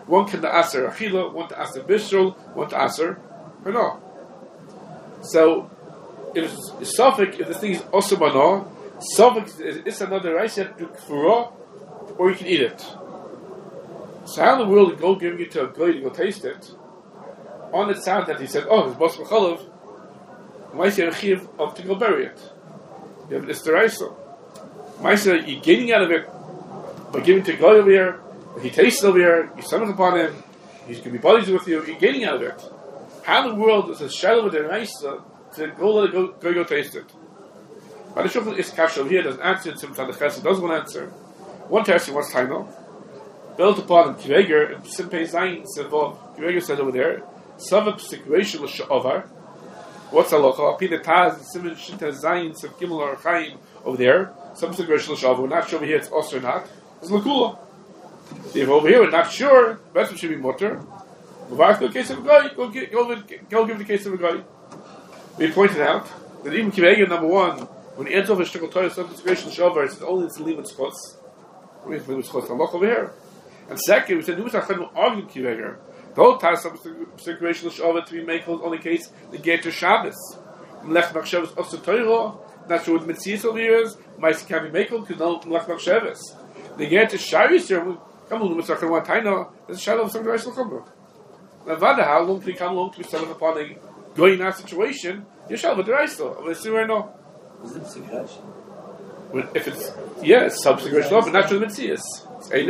One can aser achila, one to aser bishul, one to aser or no. So if it's suffix, if the thing is also bano, suffix is another rice, you have to do kfura, or you can eat it. So how in the world go giving it to a guy to go taste it? On the sound that he said, oh, it's bas b'chalav, why is he a chiv of to go bury it? You have this deraisa. Why is you're gaining out of it by giving to a guy over here, he tastes over here, you summon upon him, he's going to be buddies with you, you're gaining out of it. How in the world is a shadow of the deraisa to go let it go, go, go taste it? But the shulchan is kash over here, doesn't answer it, Simon Tzaddik doesn't want to answer. One person wants to know. Built upon Kiveger, and Simpei Zayin Sevov, Kiveger said over there, Savab Sikration L'Sha'ovar. What's the local? Apina Taz, Simon Shinta Zayin, Sev Gimel or Chaim over there. Some Sikration L'Sha'ovar. We're not sure over here it's also or not. It's L'Kula. If over here we're not sure, the best one should be Mutter. Muvak the case of a guy, go, go, go give the case of a guy. We pointed out that even Kiveger, number one, when he ends off his Shtikal Torah, Savab Sikration L'Sha'ovar, it's only it's Limit Schutz. What is Limit Schutz? The local over here. And second, we said, "Numas Achad argued Kiveger." The whole time, some situation of to be made was only case the get to Shabbos. Left Machshavos of Torah. Not sure what Mitzias over here is. Might can be made because no left Machshavos. The get to Shabbos here. Come on, Numas Achad one time now. There's a shadow of some Reish L'Chumra. Now, Vada, how long can we come along to be selling upon a going in that situation? You shall, but the Reish L'Chumra. We see where no. Is it Sigration? If it's yeah, it's subsequent love, but not sure the Mitzias. I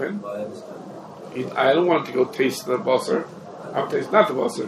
don't want to go taste the basar. I'll taste not the basar.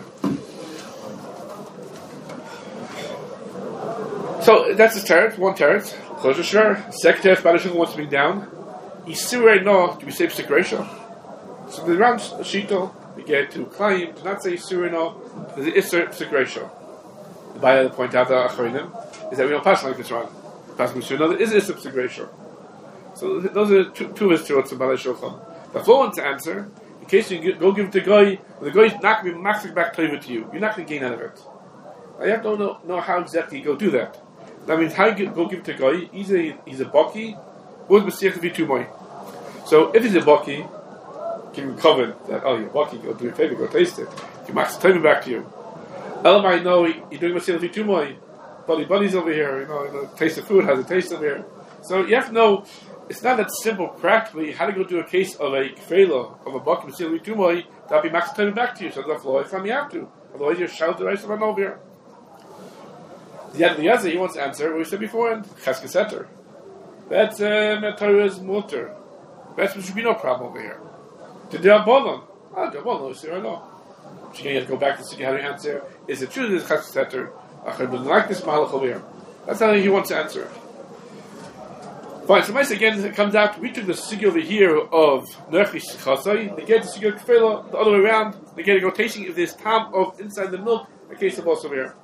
So that's his turret, one turret. Closure sure. Second turret, Badashuk wants to be down. Yisirei no to be safe secration. So the round shito we get to claim to not say Yisirei no because it is secration. The Bible point out the Acharinim is that we don't pass like this one. Pass Yisirei no, there is a secration. So those are two, two of his terots of Balei Shulchan. The fourth one to answer, in case you go give it to a guy, the guy is not going to be maxing back Tova to you. You're not going to gain out of it. Now you have to know, know how exactly you go do that. That means how you go give it to a guy, either he's a baki, or he's Messiach to be two moi. So if he's a baki, can be covered that, oh, you're a baki, go do a favor, go taste it. You max Tova back to you. Elamai know you're doing Messiach to be two moi. Buddy, buddy's over here, you know, you know, taste the food has a taste over here. So you have to know. It's not that simple practically how to go do a case of a kfela, of a bucket of silly tumoi, that'll be max turning back to you. So the floor is you have to. Otherwise you shout the rice of an over here. Yet the other he wants to answer what we said before and Cheske Setter. That's uh Torah's mutter. That's should be no problem over here. To the Abolon. Ah, the Abolon is here or no. So you have to go back to see how to answer. Is it true that it's Cheske Setter? I could like this malach over here. That's how he wants to answer. Fine, so Mice again it comes out, we took the sugya over here of Nerchish Chasai, they get the sugya Kfela the other way around, they get to go tasting if there's tam of inside the milk, a case of also over here.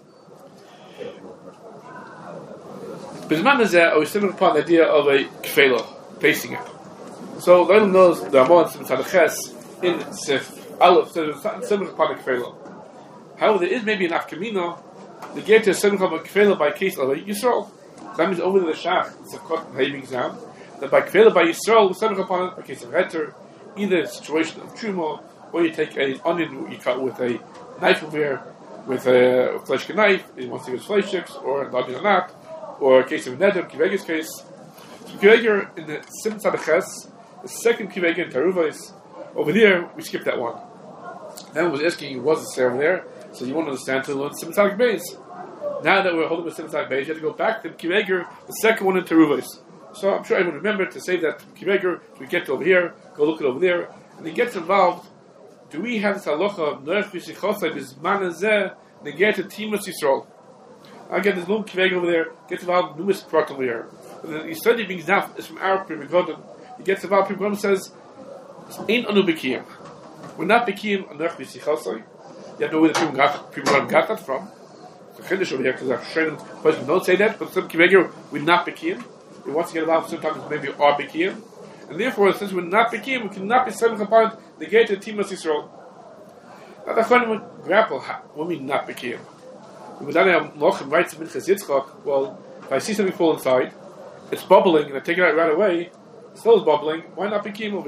Bizman is there, I was sitting upon the idea of a Kfela, tasting it. So Leilam knows the Amon Ches in Sif Aleph, so there's something similar upon the Kfela. However, there is maybe an Afkamino, they get to a similar upon a Kfela by case of a Yisrael. That means over the shach, it's a cut having sound. That by Kfela by Yisrael, we send upon it, a case of heter, either a situation of truma, or you take an onion you cut with a knife over here, with a flesh knife, you want to use flesh chips, or an onion or not, or a case of neder, Kiveger's case. So Kiveger in the Sim Tzadches, the second Kiveger in Taruvais, over there, we skipped that one. Then I was asking you, was it over there? So you want to understand to learn Sim Tzadch Beis. Now that we're holding the Sim Tzadch Beis, you have to go back to Kiveger, the second one in Taruvais. So I'm sure everyone remember to save that Kiveger, so we get to over here, go look it over there, and he gets involved. Do we have this halacha of Nerech V'Shichosai B'Zman Hazeh Negeh Timus Yisrael? Again, there's no Kiveger over there, gets involved Numis Prat over here. And the study being Zaf is from our Pri Megadim. He gets involved, Pri Megadim says, Ain't Anu B'Kiyim. We're not B'Kiyim Nerech V'Shichosai. You have to know where the Pri Megadim got that from. The Chiddush over here, because our Shem person don't say that, but some Kiveger, we're not B'Kiyim. We want to get involved, sometimes maybe are B'Kiyim. And therefore, since we're not B'Kiyim, we cannot be selling upon the gate of Timus Yisrael. Now the Chachamim would grapple, what do we mean not B'Kiyim? When Daniel Mochem writes in Minchas Yitzchak, well, if I see something fall inside, it's bubbling, and I take it out right away, it still is bubbling, why not B'Kiyim over here?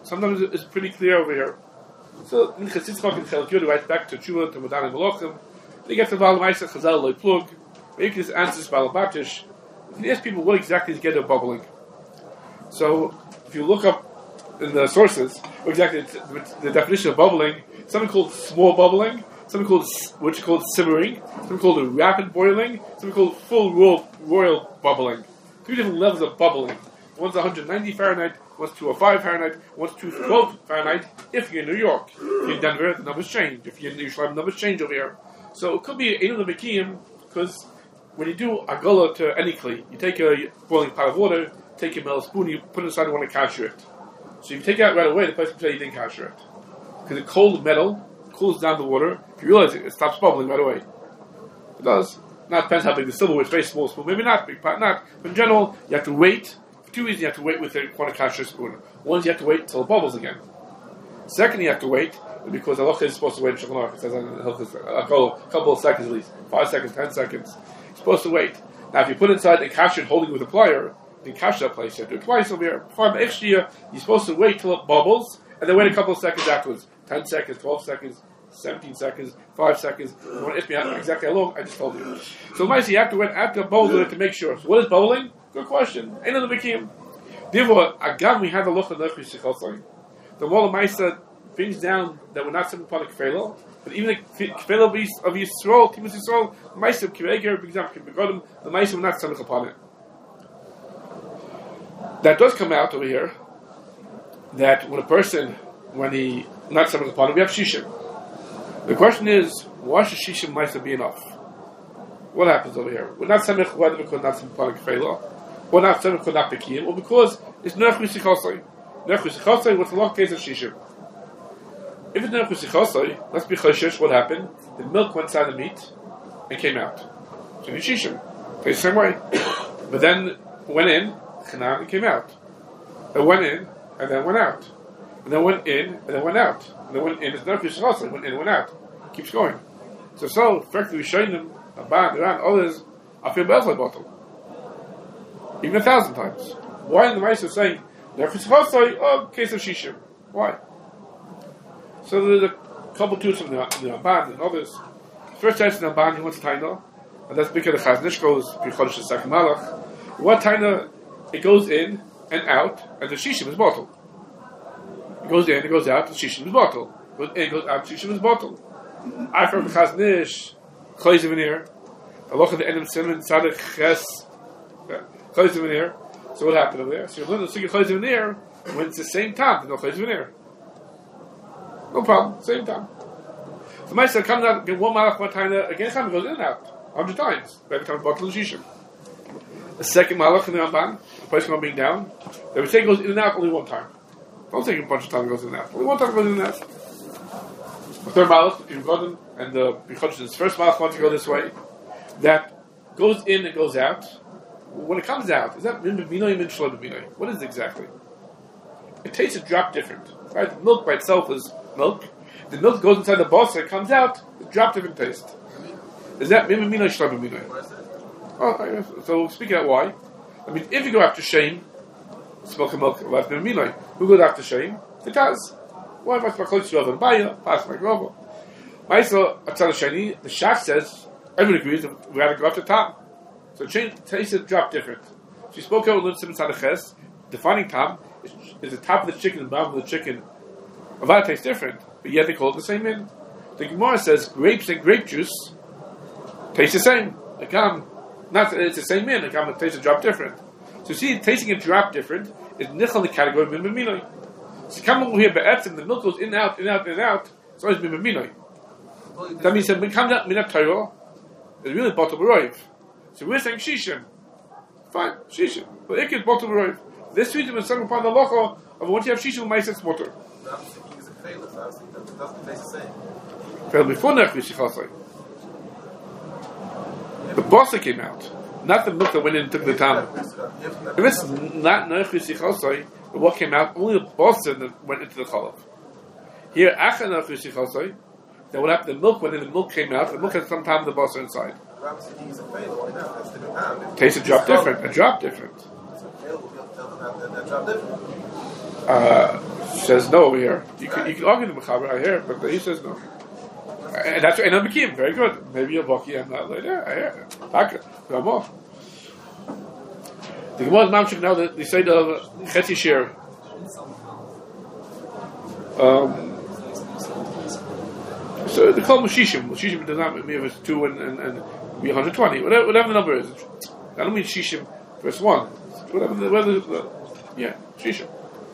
sometimes it's pretty clear over here. So, in Chasitzchak and Chelak writes back to Tshuva, to Madan and Malachim, they get to Val Maisa, Chazal, Loi Plug, Reikis answers Balabatish. You can ask people what exactly is Gedor bubbling. So, if you look up in the sources, what exactly the, the definition of bubbling, something called small bubbling, something called, which is called simmering, something called rapid boiling, something called full royal, royal bubbling. Three different levels of bubbling. One's one hundred ninety Fahrenheit, one's two oh five Fahrenheit, one's two twelve Fahrenheit, if you're in New York. If you're in Denver, the numbers change. If you're in Yerushalayim, the numbers change over here. So it could be Ein Lemekim, because when you do Agala to any Kli, you take a boiling pot of water, take a metal spoon, you put it inside and want to capture it. So if you take it out right away, the person can say you didn't capture it. Because the cold metal cools down the water. If you realize it, it stops bubbling right away. It does. Now it depends how big the silverware is, very small spoon, maybe not, big pot, not. But in general, you have to wait. For two reasons you have to wait with a Kwanakasha spoon. One is you have to wait until it bubbles again. Second, you have to wait because Allah is supposed to wait in Shulchan Aruch. It says a couple of seconds at least. Five seconds, ten seconds. You're supposed to wait. Now if you put it inside and capture it holding it with a plier, you can capture that place. You have to do it twice over here. Before next year, you're supposed to wait till it bubbles and then wait a couple of seconds afterwards. ten seconds, twelve seconds, seventeen seconds, five seconds. You want to ask me how, exactly how long? I just told you. So, Maisi, you have to wait after bubbling to make sure. So, what is bubbling? Good question. Ain't of the Bikim. Therefore, again, we had a look at the Nechri. The Mola Maisa brings down that we're not sitting upon a Kfelo, but even the Kfelo of Yisrael, Timus Yisrael, the Maisa of Kiveger, for example, the Maisa will not sitting upon it. That does come out over here, that when a person, when he not sitting upon it, we have Shishim. The question is, why should Shishim Maisa be enough? What happens over here? We're not Samech whether because not Samech Parak Kfelo, or not Samech could not Pekim, or because it's Nerech Risichosai. Nerech Risichosai, what's the long case of Shishim? If it's Nerech Risichosai, let's be Choshesh, what happened? The milk went inside the meat and came out. So it's Shishim. Tastes the same way. But then went in, Chanan, and came out. It went in, and then went out. And then went in, and then went out. And then went in, it's Nerech Risichosai, went in, and went out. It keeps going. So, so, effectively, showing them Abban, Iran, others, I feel better bottle. Even a thousand times. Why in the Maisa saying, oh, case of Shishim? Why? So there's a couple tools from the, the Abban and others. First time in the Abban, he wants Taina, and that's because the Chaznish goes, Pichodesh the second Malach. What Taina, it goes in and out, and the Shishim is bottle. It goes in, it goes out, the Shishim is bottle. It goes in, it goes out, the Shishim is bottle. I from the Chaznish, Chayz Venir, a look at the end of Simon, Sadek Ches, Chayz Venir. So what happened over there? So you learn the Sugi Chayz Venir when it's the same time, no Chayz Venir. No problem, same time. So my son comes out, get one malach, one time, again, time it goes in and out, a hundred times. Every time bottle and Shishim. The second malach in the Ramban, the place going being down, they would say it goes in and out only one time. Don't take a bunch of times it goes in and out. Only one time it goes in and out. The third malach, you've got them, and the Bichodesh, first malach wants to go this way, that goes in and goes out. When it comes out, is that min b'minoi, min shlo b'minoi? What is it exactly? It tastes a drop different. Right? The milk by itself is milk. The milk goes inside the boss and it comes out, a drop different taste. Is that min b'minoi, shlo b'minoi? Oh, so speaking out why, I mean, if you go after shame, it's milk and milk, left min b'minoi. Who goes after shame? It does. Why am I supposed to go to pass my global? Maisa, Atzal Shani, the Shach says, everyone agrees that we had to go up to top. So change, taste it drop different. She spoke out with Sim Sadaches, defining top is, is the top of the chicken, the bottom of the chicken. Avada tastes different, but yet they call it the same in. The Gemara says grapes and grape juice taste the same. Like, um, not it's the same in, like, um, it tastes a drop different. So see, tasting a drop different is nichal the category of min b'minoi. So come over here, be'etzim, the milk goes in and out, in and out, in and out, it's always min b'minoi. That means that when it comes out minat Torah, it's really bottle b'roiv. So we're saying shishim. Fine, shishim. But it is bottle b'roiv. This reason was sung upon the locha of once you have shishim, ma'aseh motor. I was thinking it's a failure, so I was thinking that doesn't taste the same. Failed before Nechri Shichasai. The bossa came out. Not the milk that went in and took the time. If it's not Nechri Shichasai, but what came out, only the bossa that went into the chalav. Here, after Nechri Shichasai, then what happened? The milk went in, the milk came out, the milk had some time the bossa inside. Tastes a drop different, a drop different. Uh, says no over here. You can, you can argue the Mechaber, I hear, but he says no. And that's and I'm Mekim, very good. Maybe you're Baki, I'm not later. I hear. Back, no more. The Gemara is Mamshik now that they say the Chetzi Shir. Um, so they call Shishim. Shishim does not mean if it's two and, and, and be one hundred twenty, whatever, whatever the number is. I don't mean Shishim verse one. Whatever the, whatever the, yeah, Shishim.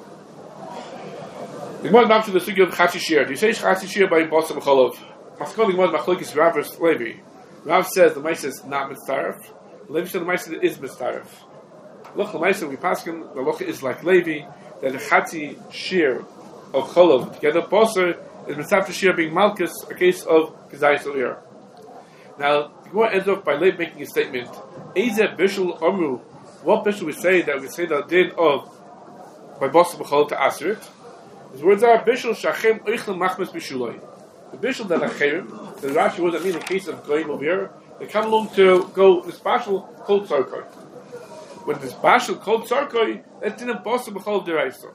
The Gemara is Mamshik the Sugi of Chetzi Shir. Do you say Chetzi Shir by Botzim Cholov? Maskal the Gemara is Machlokes Rav versus Levi. Rav says the Maisa is not Mitzaref. Levi says the Maisa is Mitzaref. Look, the Maisa we pass him. The Loch is like Levi that the Chetzi Shir of Cholov together Boser is Mitzaref Shir being Malchus, a case of Kizayis Oyer. Now the Gemara ends off by Levi making a statement. Eize Bishul Omru. What Bishul we say that we say the din of by Boser B'Cholov to answer it? His words are Bishul Shachem Oichlem Machmes Bishuloi. The Bishul that Acherim, the Rashi was I mean in the case of Goyim over here, they come along to go the special called Tzarkoi. When this special called Tzarkoi, that's in a Boser B'Cholov Deraisa.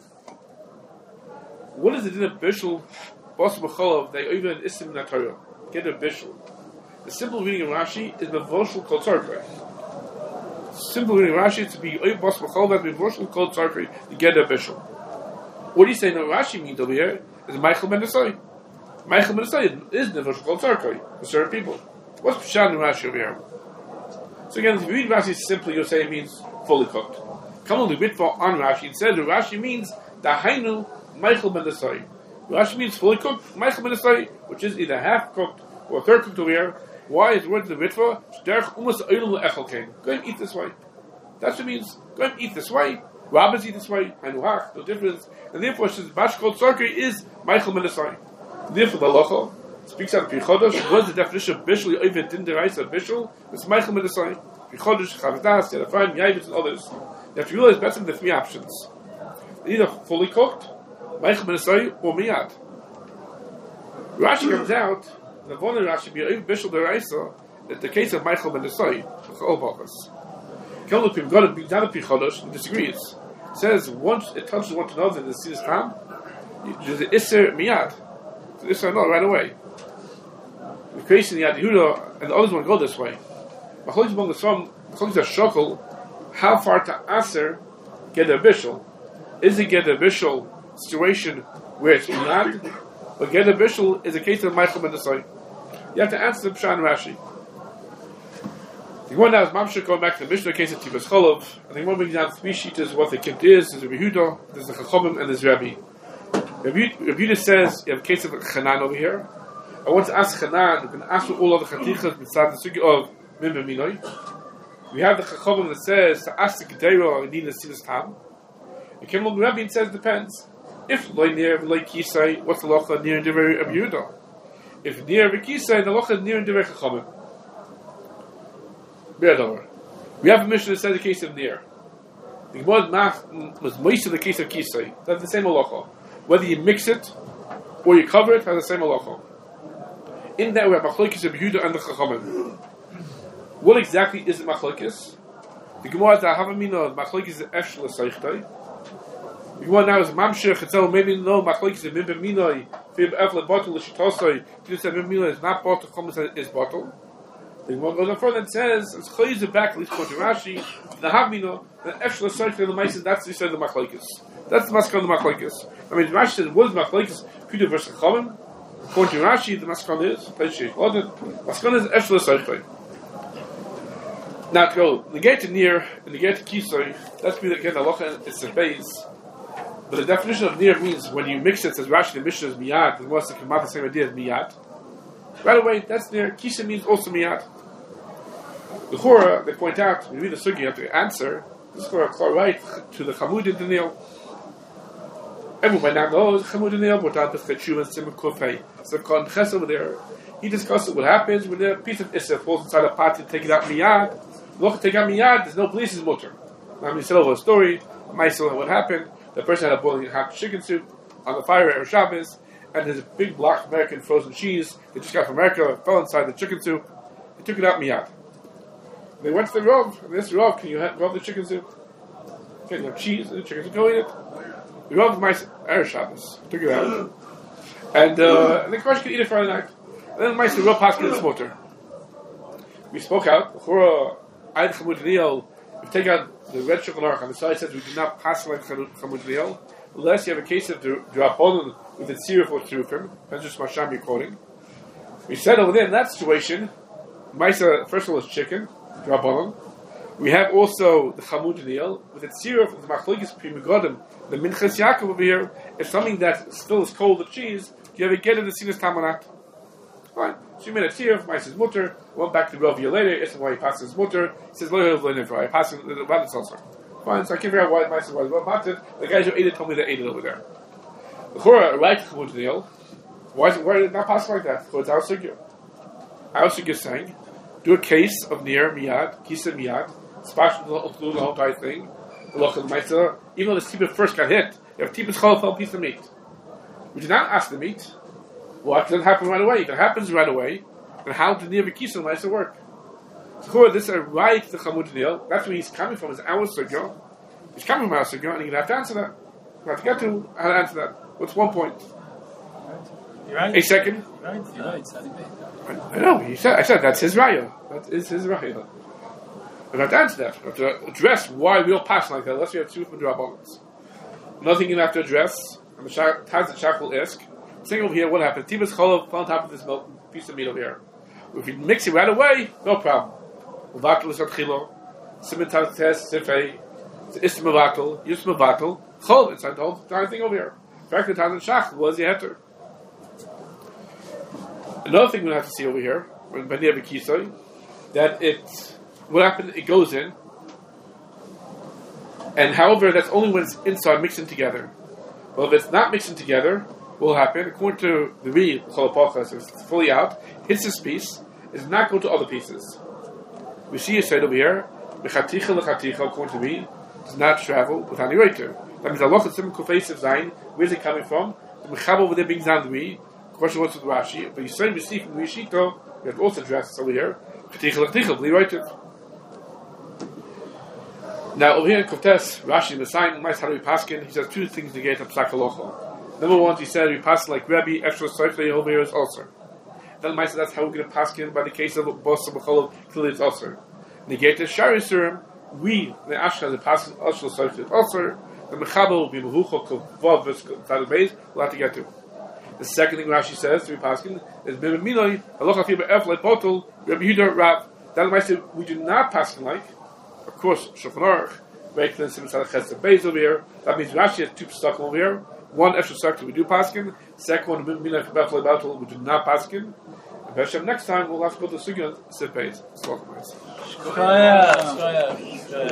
What is it in a Bishul Boser B'Cholov they even in Isim Natorah? Get a Bishul. The simple reading of Rashi is Mevoshul called Tzarkoi. Simple reading of Rashi is to be Boser B'Cholov that Mevoshul called Tzarkoi to get a Bishul. What do you say? No, Rashi means over here is Michael Ben Asai. Michael Ben Asai is the Rosh Kol Tzarkoi for certain people. What's Pshat in Rashi over here? So again, if you read Rashi simply, you'll say it means fully cooked. Come on, the Ritva on Rashi, it says that Rashi means Dahainu Michael Ben Asai. Rashi means fully cooked, Michael Ben Asai, which is either half cooked or third cooked over here. Why is the word in the Ritva? Derech Umas Eilu Echel Kain. Go and eat this way. That's what it means. Go and eat this way. Rabbis eat this way. Hanuhach, no difference. And therefore, since Bash Kol Tzarkoi is Michael Ben Asai. Therefore, the Locha speaks out of Pichodosh. What is the definition of Bishul? Over Din Deraisa Bishul. It's Michael Ben Asai. Pichodosh, Chavadas, Yerafayim, Yaivitz, and others. You have to realize better than the three options. They're either fully cooked, Michael Ben Asai, or Miyad. Rashi comes out. The one in Rashi be over Bishul Deraisa. That the case of Michael Ben Asai, all Bachas. Kelupim got to be down at Pichodosh and disagrees. It says once it touches one to another in the Sinus Tam, there's an Isser Miyad. This I know right away. The creation of the Yad Yehuda and the others one go this way. Machlokes among the some Machlokes are shokol. How far to aser get a bishul? Is it get a bishul situation where it's miyad, or get a bishul is a case of Michael Ben Asai? You have to answer the Pshat and Rashi. The one now is Mamshik going back to the Mishnah case of Tibas Cholov. I think one brings down three sheetahs what the kibbutz is. There's a Yehuda, there's the Chachamim, and there's Rabbi. Rabbi Yehuda says, you have a case of Chanan over here. I want to ask Chanan, you can ask all of the Chatichas beside the Sugi of Mimba Minoi. We have the Chachamim that says, to ask the Gedera, you need a Sinus Tam. And came along Rabbi and says, it depends. If Loi near, Loi Kisai, what's the Locha near in the very Rabbi Yehuda? If near Kisai, the Locha near in the very Chachamim. We have a mission that says the case of near. The Gemara was most of the case of Kisai. That's the same halacha. Whether you mix it or you cover it, has the same halacha. In that we have machlokes of Yehuda and the Chachamim. What exactly is it machlokes? The Gemara that Havamina machlokes is Efshel Seichtei. The Gemara now is Mamshech. It's all maybe no machlokes of Mimba Minoi. Fib Efle Bottle L'Shitosai. Just that Mimba Minoi is not bottle. Chachamim is bottle. The Gemara goes on further and says, it's Chayiz it back, at least according to Rashi, the Havmino, the Efshel Seichtei the Meissen, that's the said the machlokes. That's the maskal of the machlokes. I mean, Rashi says, what is machlokes? Kuda versus Chachamim. According to Rashi, the maskal is maskal is Efshel Seichtei. Now to go negate to near and negate to kisoi, that's be again the halacha. It's a base. But the definition of near means when you mix it, says Rashi, the Mishnah is miyad. The Gemara come out the same idea as miyad. Right away, that's near. Kisoi means also miyad. The Chora they point out when you read the sugi, you have to answer. This is Chora right to the Chamud in Daniel. Everyone now knows Chamud in Daniel, but out the Chetshuv and Simon Kofei. So Kon Ches over there, he discusses what happens when a piece of Issa falls inside a pot and take it out miyad. Look, take out miyad. There's no police is mutter. Now, we tell over a story. Myself, what happened? The person had a boiling hot chicken soup on the fire at Shabbos, and there's a big block of American frozen cheese they just got from America. It fell inside the chicken soup. They took it out miyad. They went to the Rav, and they asked the Rav, can you have, rub the chicken soup? Can you have cheese and the chicken soup? Go eat it. We wrote the Meiser Erev Shabbos. Took it out. And, uh, and the Kosh could eat it Friday night. And then the Meiser wrote Paskin in the smoter. We spoke out. Before Eid Chamut Niyal, we take out the red Shulchan Aruch on the side says we do not pass like Chamut Niyal unless you have a case of Drabonon with a Tziruf or Tzirufim. That's just Masham you're quoting. We said over there in that situation, Meiser, first of all, is chicken, Drabonon. We have also the Chamut Niyal with the Tziruf of the Machlokes Primogodim, the Minchas Yaakov over here. If something that still is cold with cheese, you have a get in the Sinas Tamanat. Fine. So you made a Tziruf, Meiser's mutter, went back to Rav year later, asked him why he passed his mutter. He says, Lo Yehuv Lo Nivra, I passed it, about the Salsa. Fine, so I can't figure out why Meiser was well passed it. The guys who ate it told me they ate it over there. The Chora, right Chamut Niyal. Why, why did it not pass like that? So it's our Sugya. Our Sugya is saying, do a case of Nir, Miyad, Kisa Miyad, splash the whole entire thing. Even though the Tipa first got hit, you have Tipa's Chol fell piece of meat. We did not ask the meat. What doesn't happen right away? If it happens right away, then how did Nir V'Kisa Meiser work? So this is a right to Chamut Niyal. That's where he's coming from, is our Sugya. He's coming from our Sugya, and you're going to have to answer that. You have to get to how to answer that. What's one point? You're right. A second. You're right. You're right. I, I know. He said. I said that's his raya. That is his raya. We have to answer that. We have to address why we all pass like that. Unless we have two from Drabonos. Another thing you have to address. And the Taz the Shach will ask. Saying over here, what happened? Tiba's cholov fell on top of this milk, piece of meat over here. If you mix it right away, no problem. Uvakel is chilo. Simen Taz Sifei. Ism Uvakel. Yusm Uvakel. Chol. It's the whole entire thing over here. In fact, the Taz the Shach was the heter. Another thing we have to see over here, when Ben Yev Kisoi, that it, what happened, it goes in, and however, that's only when it's inside mixing together. Well, if it's not mixing together, what will happen? According to the Ri, Cholopochas, it's fully out, hits this piece, it does not go to other pieces. We see it said over here, Mechaticha lechaticha, according to Ri, does not travel with any rater. That means Allah Sim Kufeisiv Zayin, where's it coming from? The Mechab over there being Zan Ri, question was with Rashi, but you say we see from Rishito, we have also addressed over here. Now over here in Koftes, Rashi in the sign, nice how do we paskin? He says two things to get up Sakalocha. Number one, he said we pass like Rabbi, extra Soifle over here is also. Then Mike said that's how we're going to paskin by the case of Bosa Bacholov, clearly it's also. Negate the Shari Surim, we, the Ashka, the paskin, Ashla Soifle is also. The Mechabo will be Mehucho, Kavav, Tzad Beis, we'll have to get to. The second thing Rashi says to be paskin is Bimiloi, Halacha Fiba Efle Potul, Rabbi Yehuda Rav. That might say we do not paskin like, of course, Shulchan Aruch, Reichlan Sim Tzad Chesed Beis over here. That means Rashi has two stuck over here. One extra stuck we do paskin. Second one, Bimiloi Fiba Efle Potul, we do not paskin. And Beshem next time we'll have to go to Sugyan Sif Beis. Shkoyach, Shkoyach.